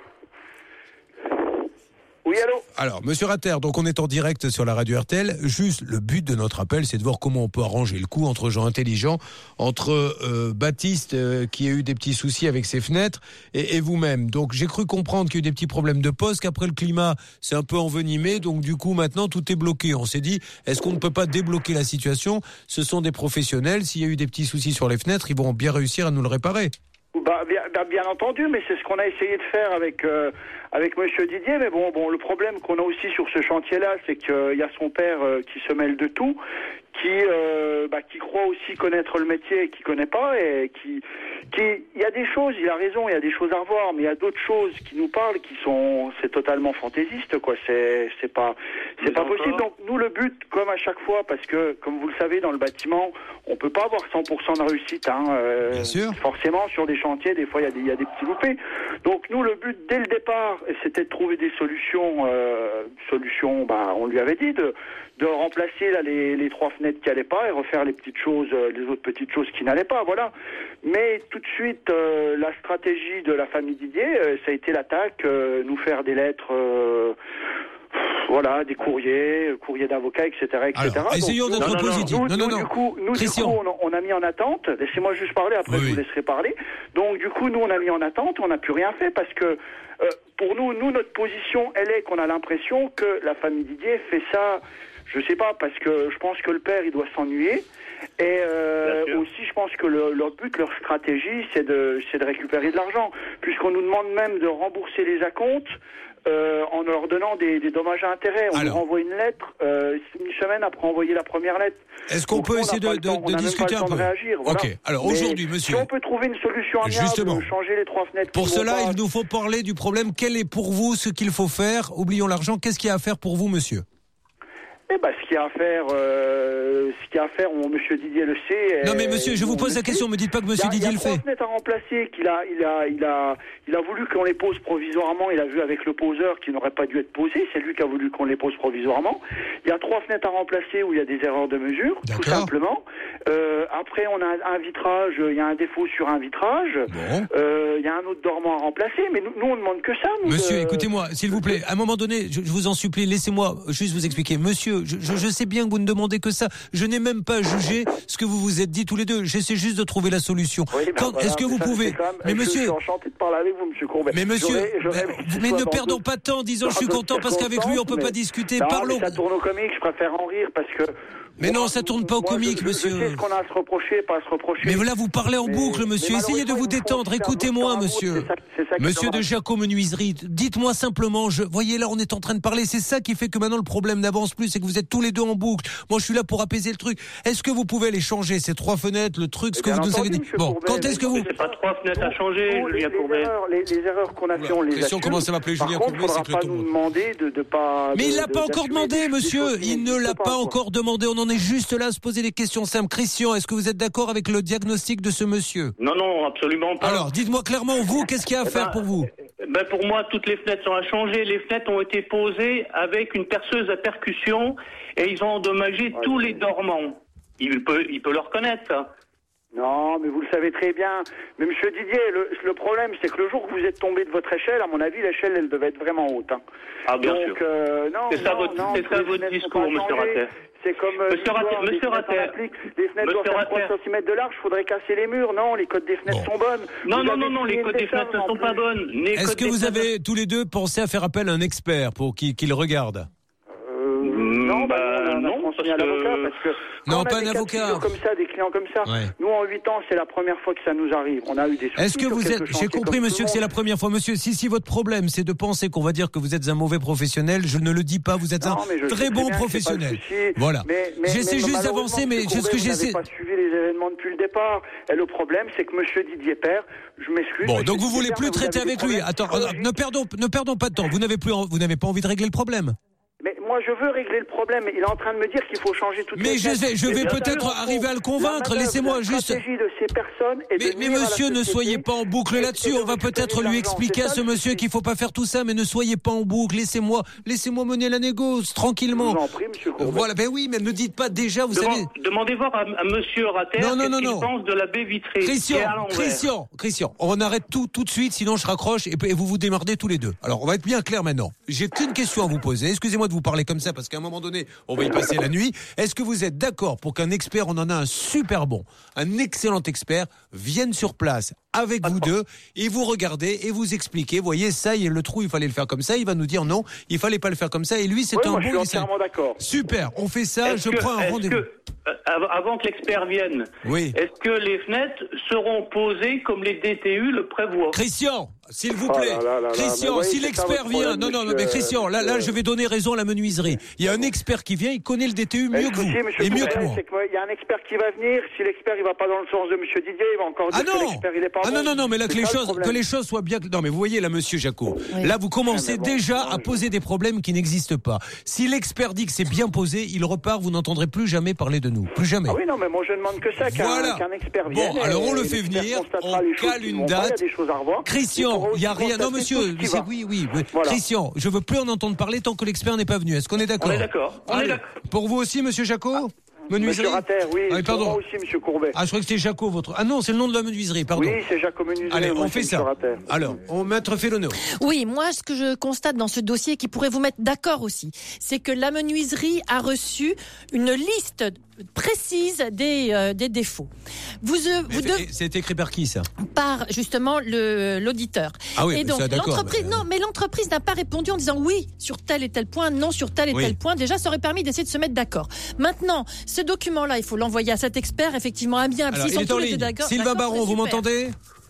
Oui, allô? Alors, Monsieur Ratter, donc on est en direct sur la radio RTL. Juste, le but de notre appel, c'est de voir comment on peut arranger le coup entre gens intelligents, entre Baptiste, qui a eu des petits soucis avec ses fenêtres, et vous-même. Donc, j'ai cru comprendre qu'il y a eu des petits problèmes de poste, qu'après le climat, c'est un peu envenimé, donc du coup, maintenant, tout est bloqué. On s'est dit, est-ce qu'on ne peut pas débloquer la situation? Ce sont des professionnels. S'il y a eu des petits soucis sur les fenêtres, ils vont bien réussir à nous le réparer. Bien entendu, mais c'est ce qu'on a essayé de faire avec Monsieur Didier. Mais bon, le problème qu'on a aussi sur ce chantier-là, c'est qu'il y a son père qui se mêle de tout, qui croit aussi connaître le métier et qui connaît pas, et il y a des choses, il a raison, il y a des choses à revoir, mais il y a d'autres choses qui nous parlent c'est totalement fantaisiste, quoi. C'est pas possible. Donc nous, le but, comme à chaque fois, parce que comme vous le savez, dans le bâtiment, on peut pas avoir 100% de réussite. Bien sûr. Forcément, sur des chantiers, des fois il y a des petits loupés. Donc nous, le but dès le départ, c'était de trouver des solutions. On lui avait dit de remplacer les 3 fenêtres qui n'allaient pas et refaire les autres petites choses qui n'allaient pas, voilà. Mais tout de suite, la stratégie de la famille Didier, ça a été l'attaque, nous faire des lettres Voilà, des courriers d'avocats, etc., etc. Alors, essayons d'être positifs. Du coup, on a mis en attente. Laissez-moi juste parler, après je vous laisserai parler. Donc, du coup, nous, on a mis en attente, on n'a plus rien fait parce que pour nous, notre position, elle est qu'on a l'impression que la famille Didier fait ça, je sais pas, parce que je pense que le père, il doit s'ennuyer. Et aussi, je pense que leur but, leur stratégie, c'est de récupérer de l'argent, puisqu'on nous demande même de rembourser les acomptes en leur donnant des dommages à intérêt. On nous renvoie une lettre une semaine après envoyer la première lettre. Est-ce qu'on peut essayer de discuter un peu réagir, voilà. Ok. Alors aujourd'hui, monsieur, si on peut trouver une solution amiable, changer les 3 fenêtres. Pour cela, il nous faut parler du problème. Quel est pour vous ce qu'il faut faire? Oublions l'argent. Qu'est-ce qu'il y a à faire pour vous, monsieur? Ce qu'il y a à faire, monsieur Didier le sait. Non mais monsieur, je vous pose la question, me dites pas que monsieur Didier le fait. Il y a 3 fenêtres à remplacer qu'il a voulu qu'on les pose provisoirement. Il a vu avec le poseur qui n'aurait pas dû être posé. C'est lui qui a voulu qu'on les pose provisoirement. Il y a 3 fenêtres à remplacer où il y a des erreurs de mesure, tout simplement. Après, on a un vitrage. Il y a un défaut sur un vitrage. Il y a un autre dormant à remplacer. Mais nous on demande que ça. Monsieur, écoutez-moi, s'il vous plaît. À un moment donné, je vous en supplie, laissez-moi juste vous expliquer. Monsieur, je sais bien que vous ne demandez que ça. Je n'ai même pas jugé ce que vous vous êtes dit tous les deux. J'essaie juste de trouver la solution. Oui, est-ce que vous pouvez... Mais monsieur... Je suis enchanté de parler avec vous, monsieur Courbet. Mais monsieur... Mais ne perdons pas de temps en disant je suis content parce qu'avec lui on peut pas discuter. Parlons... Ça tourne au comique, je préfère en rire parce que... Mais non, ça tourne pas au comique, monsieur. Je sais ce qu'on a à se reprocher, pas à se reprocher. Mais là, vous parlez en boucle, monsieur. Essayez de vous détendre. Écoutez-moi, monsieur. Monsieur de Jaco Menuiserie, dites-moi simplement, voyez là, on est en train de parler. C'est ça qui fait que maintenant le problème n'avance plus, c'est que vous êtes tous les deux en boucle. Moi, je suis là pour apaiser le truc. Est-ce que vous pouvez les changer, ces 3 fenêtres, le truc, ce que vous nous avez dit? Bon, quand est-ce que vous... C'est pas 3 fenêtres à changer, Julien Courbet. Les erreurs qu'on a fait, on les assume. Comment ça m'appelait Julien Courbet? Par contre, il ne faudra pas nous demander de pas... Mais il l'a pas encore demandé, monsieur. Il ne l'a pas encore demandé. On en est juste là à se poser des questions simples. Christian, est-ce que vous êtes d'accord avec le diagnostic de ce monsieur? Non, absolument pas. Alors, dites-moi clairement, vous, qu'est-ce qu'il y a à faire pour vous? Pour moi, toutes les fenêtres sont à changer. Les fenêtres ont été posées avec une perceuse à percussion et ils ont endommagé tous les dormants. Il peut le reconnaître, ça. Non, mais vous le savez très bien. Mais monsieur Didier, le problème, c'est que le jour que vous êtes tombé de votre échelle, à mon avis, l'échelle, elle devait être vraiment haute. Ah, bien sûr. C'est ça votre discours, monsieur Ratter. C'est comme Monsieur Ratter. Les fenêtres doivent faire 3 cm de large, il faudrait casser les murs. Non, les codes des fenêtres sont bonnes. Non, les codes des fenêtres ne sont pas bonnes. Est-ce que vous avez tous les deux pensé à faire appel à un expert pour qu'il regarde? Non, parce que non, pas un avocat. Des clients comme ça. Ouais. Nous, en 8 ans, c'est la première fois que ça nous arrive. On a eu des soucis. Est-ce que vous êtes... J'ai compris, monsieur, que c'est la première fois. Monsieur, si votre problème, c'est de penser qu'on va dire que vous êtes un mauvais professionnel, je ne le dis pas, vous êtes un très bon professionnel. Voilà. J'essaie juste d'avancer, mais ce que j'essaie... Vous n'avez pas suivi les événements depuis le départ. Et le problème, c'est que monsieur Didier Père, je m'excuse. Bon, donc vous voulez plus traiter avec lui. Attends, ne perdons pas de temps. Vous n'avez pas envie de régler le problème? Mais moi, je veux régler le problème. Il est en train de me dire qu'il faut changer toutes les choses. Mais je vais peut-être arriver à le convaincre. Laissez-moi juste... de ces personnes mais monsieur, ne soyez pas en boucle là-dessus. On va peut-être lui expliquer à ce monsieur qu'il faut pas faire tout ça, mais ne soyez pas en boucle. Laissez-moi mener la négoce tranquillement. Je vous en prie, monsieur Courbet. Voilà, oui, mais ne dites pas déjà, vous savez... Demandez voir à monsieur Ratter qu'est-ce qu'il pense de la baie vitrée. Christian, on arrête tout de suite, sinon je raccroche et vous vous démerdez tous les deux. Alors, on va être bien clair maintenant. J'ai qu'une question à vous poser. Excusez-moi de vous parler comme ça parce qu'à un moment donné, on va y passer la nuit. Est-ce que vous êtes d'accord pour qu'un expert, on en a un super bon, un excellent expert, vienne sur place avec vous deux et vous regardez et vous expliquez, voyez, ça, le trou, il fallait le faire comme ça, il va nous dire non, il fallait pas le faire comme ça et lui, c'est un bon... Je suis entièrement d'accord. Super, on fait ça, je prends un rendez-vous. Avant que l'expert vienne, est-ce que les fenêtres seront posées comme les DTU le prévoient? Christian, s'il vous plaît, Christian, si l'expert vient, mais Christian, là, je vais donner raison à la menuiserie. Il y a un expert qui vient, il connaît le DTU mieux que vous et mieux que moi. Il y a un expert qui va venir. Si l'expert il va pas dans le sens de monsieur Didier, il va encore dire que l'expert il est pas bon. Non, mais là que les choses soient bien. Non, mais vous voyez là, monsieur Jaco, là vous commencez déjà à poser des problèmes qui n'existent pas. Si l'expert dit que c'est bien posé, il repart, vous n'entendrez plus jamais parler de nous, plus jamais. Ah oui, non, mais moi je demande que ça, qu'un expert vienne. Bon, alors on le fait venir, on cale une date. Christian, il y a rien. Non, monsieur, oui. Christian, je veux plus en entendre parler tant que l'expert n'est pas venu. Est-ce qu'on est d'accord? On est d'accord. Pour vous aussi, monsieur Jaco? Menuiserie. Monsieur Rater, oui. Ah, pardon. Moi aussi, monsieur Courbet. Ah, je crois que c'était Jaco, votre. Ah non, c'est le nom de la menuiserie, pardon. Oui, c'est Jaco Menuiserie. Allez, moi, on fait c'est ça. Monsieur Rater. Alors, Maître Félono. Oui, moi, ce que je constate dans ce dossier qui pourrait vous mettre d'accord aussi, c'est que la menuiserie a reçu une liste précise des défauts. C'est écrit par qui, ça? Par, justement, l'auditeur. Ah oui, et donc, ça, d'accord. l'entreprise, non, mais l'entreprise n'a pas répondu en disant oui sur tel et tel point, non sur tel et tel point. Déjà, ça aurait permis d'essayer de se mettre d'accord. Maintenant, ce document-là, il faut l'envoyer à cet expert, effectivement, amiable. Alors, S'ils sont tous les deux d'accord. Sylvain Baron, vous m'entendez?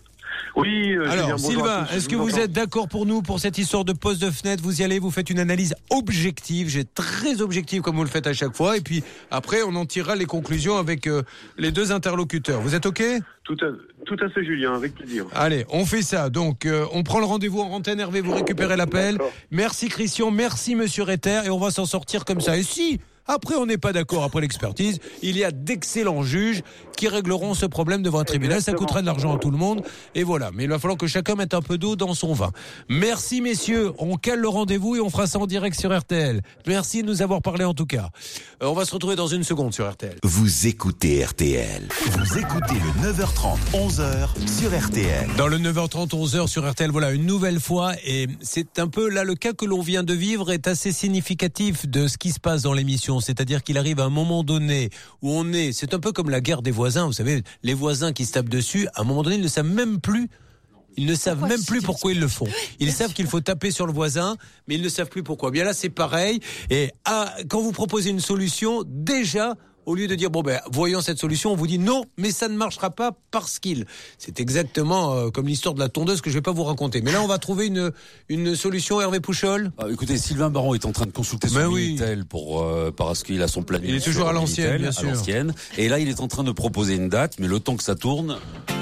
Oui, alors, Sylvain, est-ce que vous êtes d'accord pour nous pour cette histoire de poste de fenêtre? Vous y allez, vous faites une analyse objective, très objective comme vous le faites à chaque fois, et puis après on en tirera les conclusions avec les deux interlocuteurs. Vous êtes OK? Tout à fait, Julien, avec plaisir. Allez, on fait ça. Donc, on prend le rendez-vous en antenne. Hervé, vous récupérez l'appel. Merci Christian, merci Monsieur Retter, et on va s'en sortir comme ça. Et si après on n'est pas d'accord après l'expertise, il y a d'excellents juges qui régleront ce problème devant un tribunal. Ça coûtera de l'argent à tout le monde, et voilà. Mais il va falloir que chacun mette un peu d'eau dans son vin. Merci messieurs, on cale le rendez-vous et on fera ça en direct sur RTL. Merci de nous avoir parlé en tout cas. On va se retrouver dans une seconde sur RTL. Vous écoutez RTL. Vous écoutez le 9h30, 11h sur RTL. Dans le 9h30, 11h sur RTL, voilà, une nouvelle fois. Et c'est un peu là, le cas que l'on vient de vivre est assez significatif de ce qui se passe dans l'émission. C'est-à-dire qu'il arrive à un moment donné où c'est un peu comme la guerre des voisins. Vous savez, les voisins qui se tapent dessus, à un moment donné, ils ne savent même plus. Ils ne savent même plus pourquoi ils le font. Ils savent qu'il faut taper sur le voisin, mais ils ne savent plus pourquoi. Bien là, c'est pareil. Et quand vous proposez une solution, déjà, au lieu de dire, voyons cette solution, on vous dit non, mais ça ne marchera pas parce qu'il. C'est exactement comme l'histoire de la tondeuse que je ne vais pas vous raconter. Mais là, on va trouver une solution, Hervé Pouchol. Écoutez, Sylvain Baron est en train de consulter son Minitel parce qu'il a son planning. Il est toujours à l'ancienne, bien sûr. Et là, il est en train de proposer une date, mais le temps que ça tourne...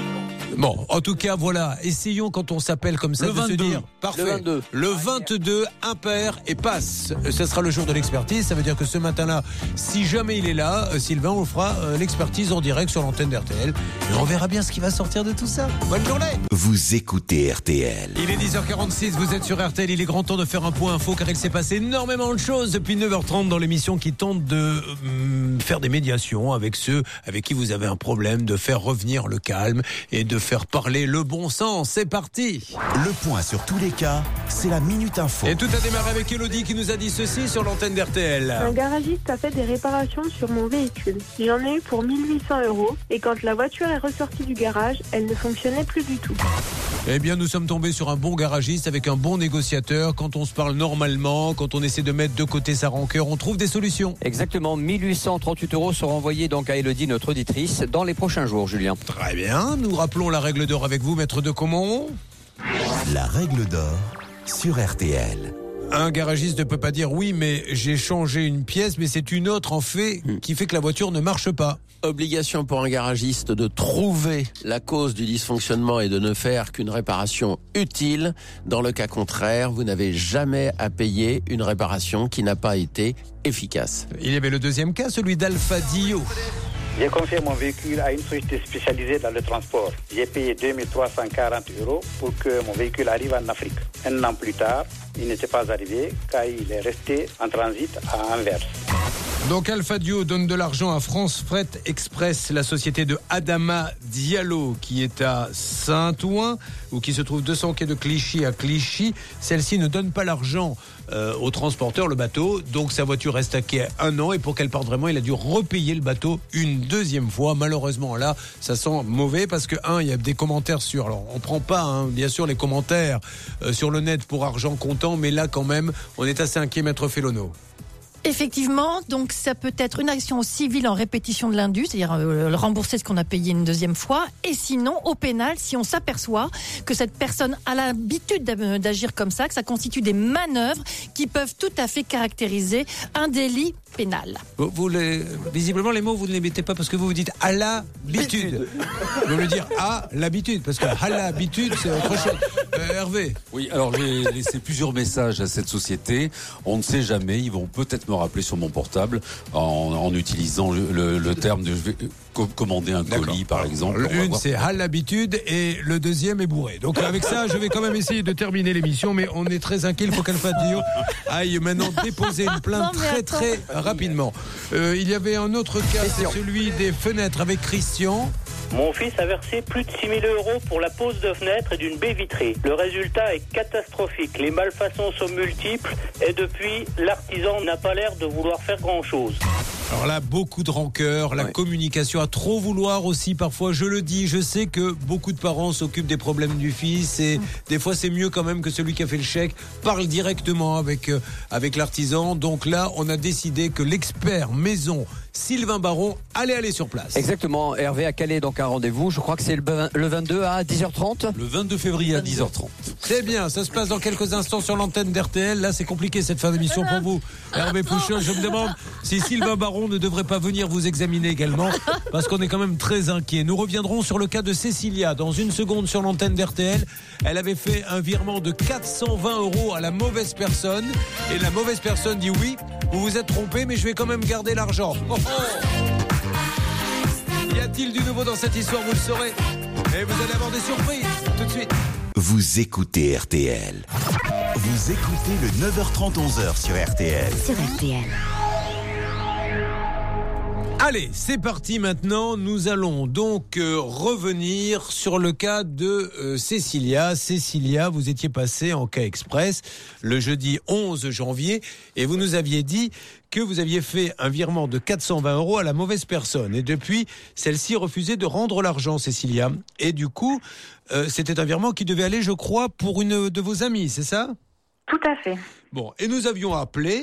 Bon, en tout cas, voilà, essayons quand on s'appelle comme ça le 22. De se dire, parfait, le 22, impair et passe. Ce sera le jour de l'expertise, ça veut dire que ce matin-là, si jamais il est là, Sylvain, on fera l'expertise en direct sur l'antenne d'RTL et on verra bien ce qui va sortir de tout ça. Bonne journée. Vous écoutez RTL. Il est 10h46, vous êtes sur RTL, il est grand temps de faire un point info car il s'est passé énormément de choses depuis 9h30 dans l'émission qui tente de faire des médiations avec ceux avec qui vous avez un problème, de faire revenir le calme et de faire parler le bon sens. C'est parti. Le point sur tous les cas, c'est la Minute Info. Et tout a démarré avec Elodie qui nous a dit ceci sur l'antenne d'RTL. Un garagiste a fait des réparations sur mon véhicule. J'en ai eu pour 1800 € et quand la voiture est ressortie du garage, elle ne fonctionnait plus du tout. Eh bien, nous sommes tombés sur un bon garagiste avec un bon négociateur. Quand on se parle normalement, quand on essaie de mettre de côté sa rancœur, on trouve des solutions. Exactement, 1838 € seront envoyés donc à Elodie, notre auditrice, dans les prochains jours, Julien. Très bien, nous rappelons la règle d'or avec vous, maître de Comont. La règle d'or sur RTL. Un garagiste ne peut pas dire oui, mais j'ai changé une pièce, mais c'est une autre en fait qui fait que la voiture ne marche pas. Obligation pour un garagiste de trouver la cause du dysfonctionnement et de ne faire qu'une réparation utile. Dans le cas contraire, vous n'avez jamais à payer une réparation qui n'a pas été efficace. Il y avait le deuxième cas, celui d'Alpha Dio. J'ai confié mon véhicule à une société spécialisée dans le transport. J'ai payé 2340 € pour que mon véhicule arrive en Afrique. Un an plus tard, il n'était pas arrivé car il est resté en transit à Anvers. Donc Alpha Dio donne de l'argent à France Fret Express, la société de Adama Diallo qui est à Saint-Ouen ou qui se trouve 200 quai de Clichy à Clichy. Celle-ci ne donne pas l'argent au transporteur, le bateau, donc sa voiture reste à quai 1 an et pour qu'elle parte vraiment, il a dû repayer le bateau une deuxième fois. Malheureusement là, ça sent mauvais parce que il y a des commentaires sur, alors on prend pas bien sûr les commentaires sur le net pour argent comptant, mais là quand même, on est assez inquiet, maître Félono. Effectivement, donc ça peut être une action civile en répétition de l'indu, c'est-à-dire rembourser ce qu'on a payé une deuxième fois, et sinon au pénal si on s'aperçoit que cette personne a l'habitude d'agir comme ça, que ça constitue des manœuvres qui peuvent tout à fait caractériser un délit pénal. Visiblement les mots vous ne les mettez pas parce que vous dites à l'habitude. Vous voulez dire à l'habitude parce que à l'habitude c'est autre chose. Hervé. Oui, alors j'ai laissé plusieurs messages à cette société. On ne sait jamais, ils vont peut-être me rappeler sur mon portable en utilisant le terme de commander un colis, par exemple. Une, c'est à l'habitude, et le deuxième est bourré. Donc avec ça, je vais quand même essayer de terminer l'émission, mais on est très inquiet. Il faut qu'Alpha-Dio aille maintenant déposer une plainte très rapidement. Il y avait un autre cas, c'est celui des fenêtres avec Christian. Mon fils a versé plus de 6 000 € pour la pose de fenêtre et d'une baie vitrée. Le résultat est catastrophique. Les malfaçons sont multiples et depuis, l'artisan n'a pas l'air de vouloir faire grand-chose. Alors là, beaucoup de rancœur, la communication à trop vouloir aussi parfois, je le dis, je sais que beaucoup de parents s'occupent des problèmes du fils et des fois c'est mieux quand même que celui qui a fait le chèque parle directement avec l'artisan. Donc là, on a décidé que l'expert maison Sylvain Baron allait aller sur place. Exactement, Hervé a calé donc un rendez-vous, je crois que c'est le 22 à 10h30. Le 22 février à 10h30. C'est bien, ça se passe dans quelques instants sur l'antenne d'RTL. Là, c'est compliqué cette fin d'émission pour vous. Hervé Pouchol, je me demande si Sylvain Baron ne devrait pas venir vous examiner également, parce qu'on est quand même très inquiet. Nous reviendrons sur le cas de Cécilia dans une seconde sur l'antenne d'RTL. Elle avait fait un virement de 420 € à la mauvaise personne, et la mauvaise personne dit oui, vous vous êtes trompé, mais je vais quand même garder l'argent. Oh, oh. Y a-t-il du nouveau dans cette histoire? Vous le saurez. Et vous allez avoir des surprises tout de suite. Vous écoutez RTL. Vous écoutez le 9h30 11h sur RTL. Sur RTL. Allez, c'est parti maintenant. Nous allons donc revenir sur le cas de Cécilia. Cécilia, vous étiez passée en cas express le jeudi 11 janvier et vous nous aviez dit que vous aviez fait un virement de 420 € à la mauvaise personne. Et depuis, celle-ci refusait de rendre l'argent, Cécilia. Et du coup, c'était un virement qui devait aller, je crois, pour une de vos amies, c'est ça ? Tout à fait. Bon, et nous avions appelé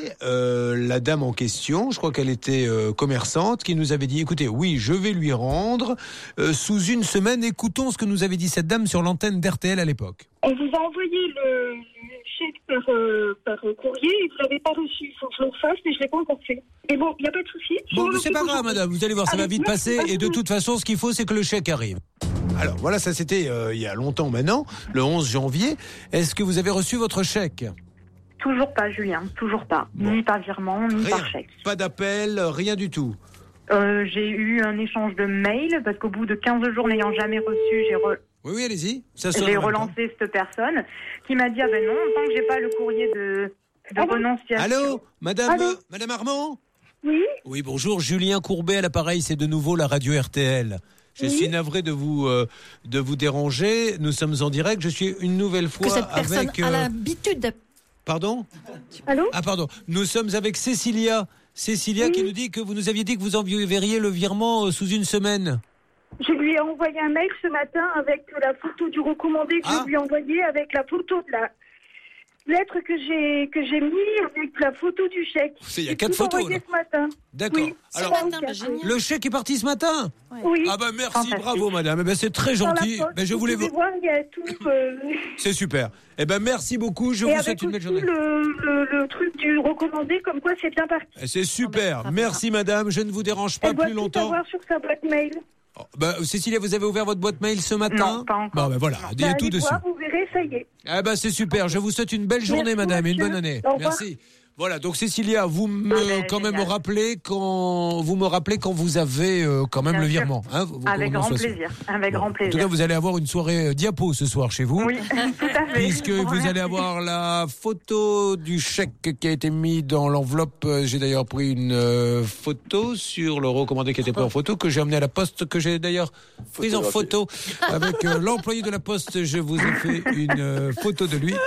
la dame en question, je crois qu'elle était commerçante, qui nous avait dit, écoutez, oui, je vais lui rendre sous une semaine. Écoutons ce que nous avait dit cette dame sur l'antenne d'RTL à l'époque. On vous a envoyé le chèque par courrier et vous l'avez pas reçu. Il faut que je le refasse, mais je l'ai pas encore fait. Et bon, il n'y a pas de souci. Bon, c'est pas grave, madame, vous allez voir, ça va vite passer. Et de toute façon, ce qu'il faut, c'est que le chèque arrive. Alors, voilà, ça c'était il y a longtemps maintenant, le 11 janvier. Est-ce que vous avez reçu votre chèque ? Toujours pas, Julien, toujours pas. Bon. Ni par virement, ni par chèque. Pas d'appel, rien du tout. J'ai eu un échange de mails, parce qu'au bout de 15 jours n'ayant jamais reçu, Oui, allez-y. J'ai relancé cette personne qui m'a dit, ah ben non, tant que j'ai pas le courrier de renonciation. Allô, Madame Armand ? Oui. Oui, bonjour, Julien Courbet à l'appareil, c'est de nouveau la radio RTL. Je suis navré de vous déranger. Nous sommes en direct. Je suis une nouvelle fois que cette personne avec. A l'habitude. Pardon ? Allô ? Ah pardon. Nous sommes avec Cécilia. Cécilia qui nous dit que vous nous aviez dit que vous enverriez le virement sous une semaine. Je lui ai envoyé un mail ce matin avec la photo du recommandé que je lui ai envoyé avec la photo de la lettre que j'ai mis avec la photo du chèque. Il y a 4 photos. Ce matin. D'accord. Oui. Alors, le chèque est parti ce matin ? Oui. Ah ben merci, bravo madame. Eh ben c'est très gentil. Ben je voulais voir, il y a tout. C'est super. Eh ben merci beaucoup. Je vous souhaite une belle journée. Le truc du recommandé, comme quoi c'est bien parti. C'est super. Merci madame. Je ne vous dérange pas plus longtemps. Elle doit tout avoir sur sa boîte mail. Cécilia, vous avez ouvert votre boîte mail ce matin ? Non, pas encore. Bon, ben voilà, il y a tout dessus. Vous verrez, ça y est. Eh ben c'est super. Je vous souhaite une belle journée, madame, et une bonne année. Merci. Voilà, donc Cécilia, vous me rappelez quand vous avez quand même le virement. Hein, avec grand plaisir. Avec grand plaisir. En tout cas, vous allez avoir une soirée diapo ce soir chez vous. Oui, tout à fait. Puisque vous allez avoir la photo du chèque qui a été mis dans l'enveloppe. J'ai d'ailleurs pris une photo sur le recommandé qui était pris en photo, que j'ai amené à la poste, que j'ai d'ailleurs prise en photo avec l'employé de la poste. Je vous ai fait une photo de lui.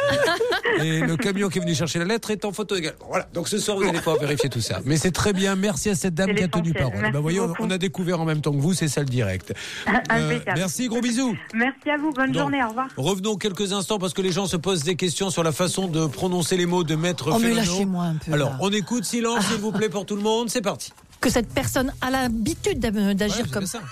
Et le camion qui est venu chercher la lettre est en photo également. Voilà, donc ce soir vous allez pouvoir vérifier tout ça. Mais c'est très bien, merci à cette dame qui a tenu parole. Voyons, on a découvert en même temps que vous, c'est ça le direct. Merci, gros bisous. Merci à vous, bonne journée, au revoir. Revenons quelques instants parce que les gens se posent des questions sur la façon de prononcer les mots de Maître Fellano. Mais lâchez-moi un peu. Alors, on écoute, silence s'il vous plaît pour tout le monde, c'est parti. Que cette personne a l'habitude d'agir comme ça.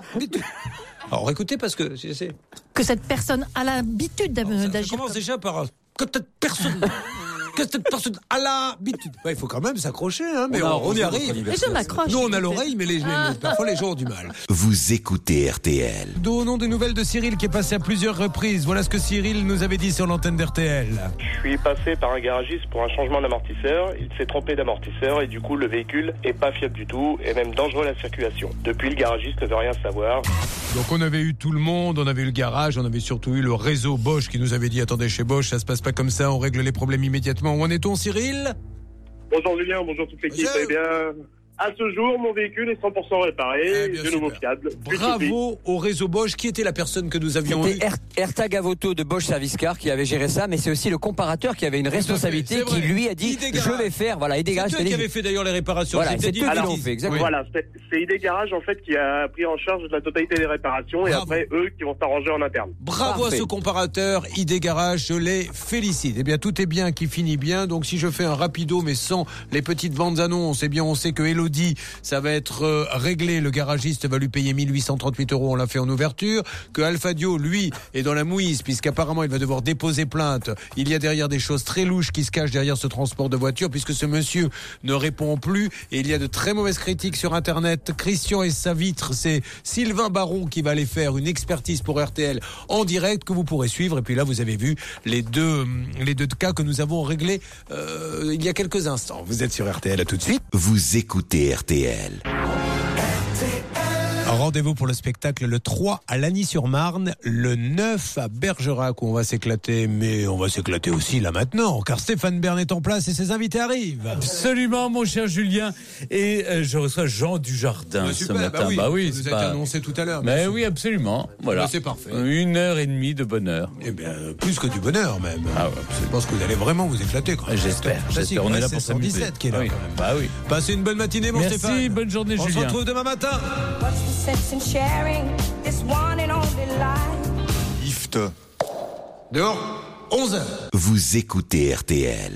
Alors écoutez parce que c'est... Que cette personne a l'habitude d'agir. Ça commence déjà par que cette personne. que cette personne a l'habitude. Il faut quand même s'accrocher, hein, mais on y arrive. Et je m'accroche. Nous, on a l'oreille, mais parfois les gens ont du mal. Vous écoutez RTL. Donnons des nouvelles de Cyril qui est passé à plusieurs reprises. Voilà ce que Cyril nous avait dit sur l'antenne d'RTL. Je suis passé par un garagiste pour un changement d'amortisseur. Il s'est trompé d'amortisseur et du coup le véhicule est pas fiable du tout et même dangereux à la circulation. Depuis, le garagiste ne veut rien savoir. Donc on avait eu tout le monde, on avait eu le garage, on avait surtout eu le réseau Bosch qui nous avait dit attendez, chez Bosch ça se passe pas comme ça, on règle les problèmes immédiatement. Où en est-on, Cyril ? Bonjour Julien, bonjour toute l'équipe. Eh bien, à ce jour, mon véhicule est 100% réparé, de nouveau fiable. Bravo au réseau Bosch. Qui était la personne que nous avions eu ? C'était Ertag Avoto de Bosch Service Car qui avait géré ça, mais c'est aussi le comparateur qui avait une responsabilité qui lui a dit je vais faire, voilà, ID Garage. C'est toi qui avait fait d'ailleurs les réparations. Voilà, c'est eux qui l'ont fait, exactement. Voilà, c'est ID Garage en fait qui a pris en charge la totalité des réparations et après eux qui vont s'arranger en interne. Bravo à ce comparateur, ID Garage, je les félicite. Eh bien, tout est bien qui finit bien. Donc, si je fais un rapido, mais sans les petites bandes annonces, eh bien, on sait que Elodie, ça va être réglé. Le garagiste va lui payer 1838 €. On l'a fait en ouverture. Que Alphadio, lui, est dans la mouise, puisqu'apparemment, il va devoir déposer plainte. Il y a derrière des choses très louches qui se cachent derrière ce transport de voiture, puisque ce monsieur ne répond plus. Et il y a de très mauvaises critiques sur Internet. Christian et sa vitre, c'est Sylvain Baron qui va aller faire une expertise pour RTL en direct que vous pourrez suivre. Et puis là, vous avez vu les deux cas que nous avons réglés il y a quelques instants. Vous êtes sur RTL, à tout de suite. Vous écoutez RTL. Rendez-vous pour le spectacle le 3 à Lagny-sur-Marne, le 9 à Bergerac où on va s'éclater, mais on va s'éclater aussi là maintenant, car Stéphane Bern est en place et ses invités arrivent. Absolument, mon cher Julien. Et je reçois Jean Dujardin ce matin. Bah oui, ça vous a été annoncé tout à l'heure. Mais oui, absolument. Voilà. C'est parfait. 1h30 de bonheur. Eh bien, plus que du bonheur même. Ah ouais, je pense que vous allez vraiment vous éclater. J'espère. On est là pour s'amuser. 117 qui est là oui. quand même. Bah oui. Passez une bonne matinée, mon Merci, Stéphane. bonne journée, on Julien. On se retrouve demain matin. Lift. Dehors, 11h. Vous écoutez RTL.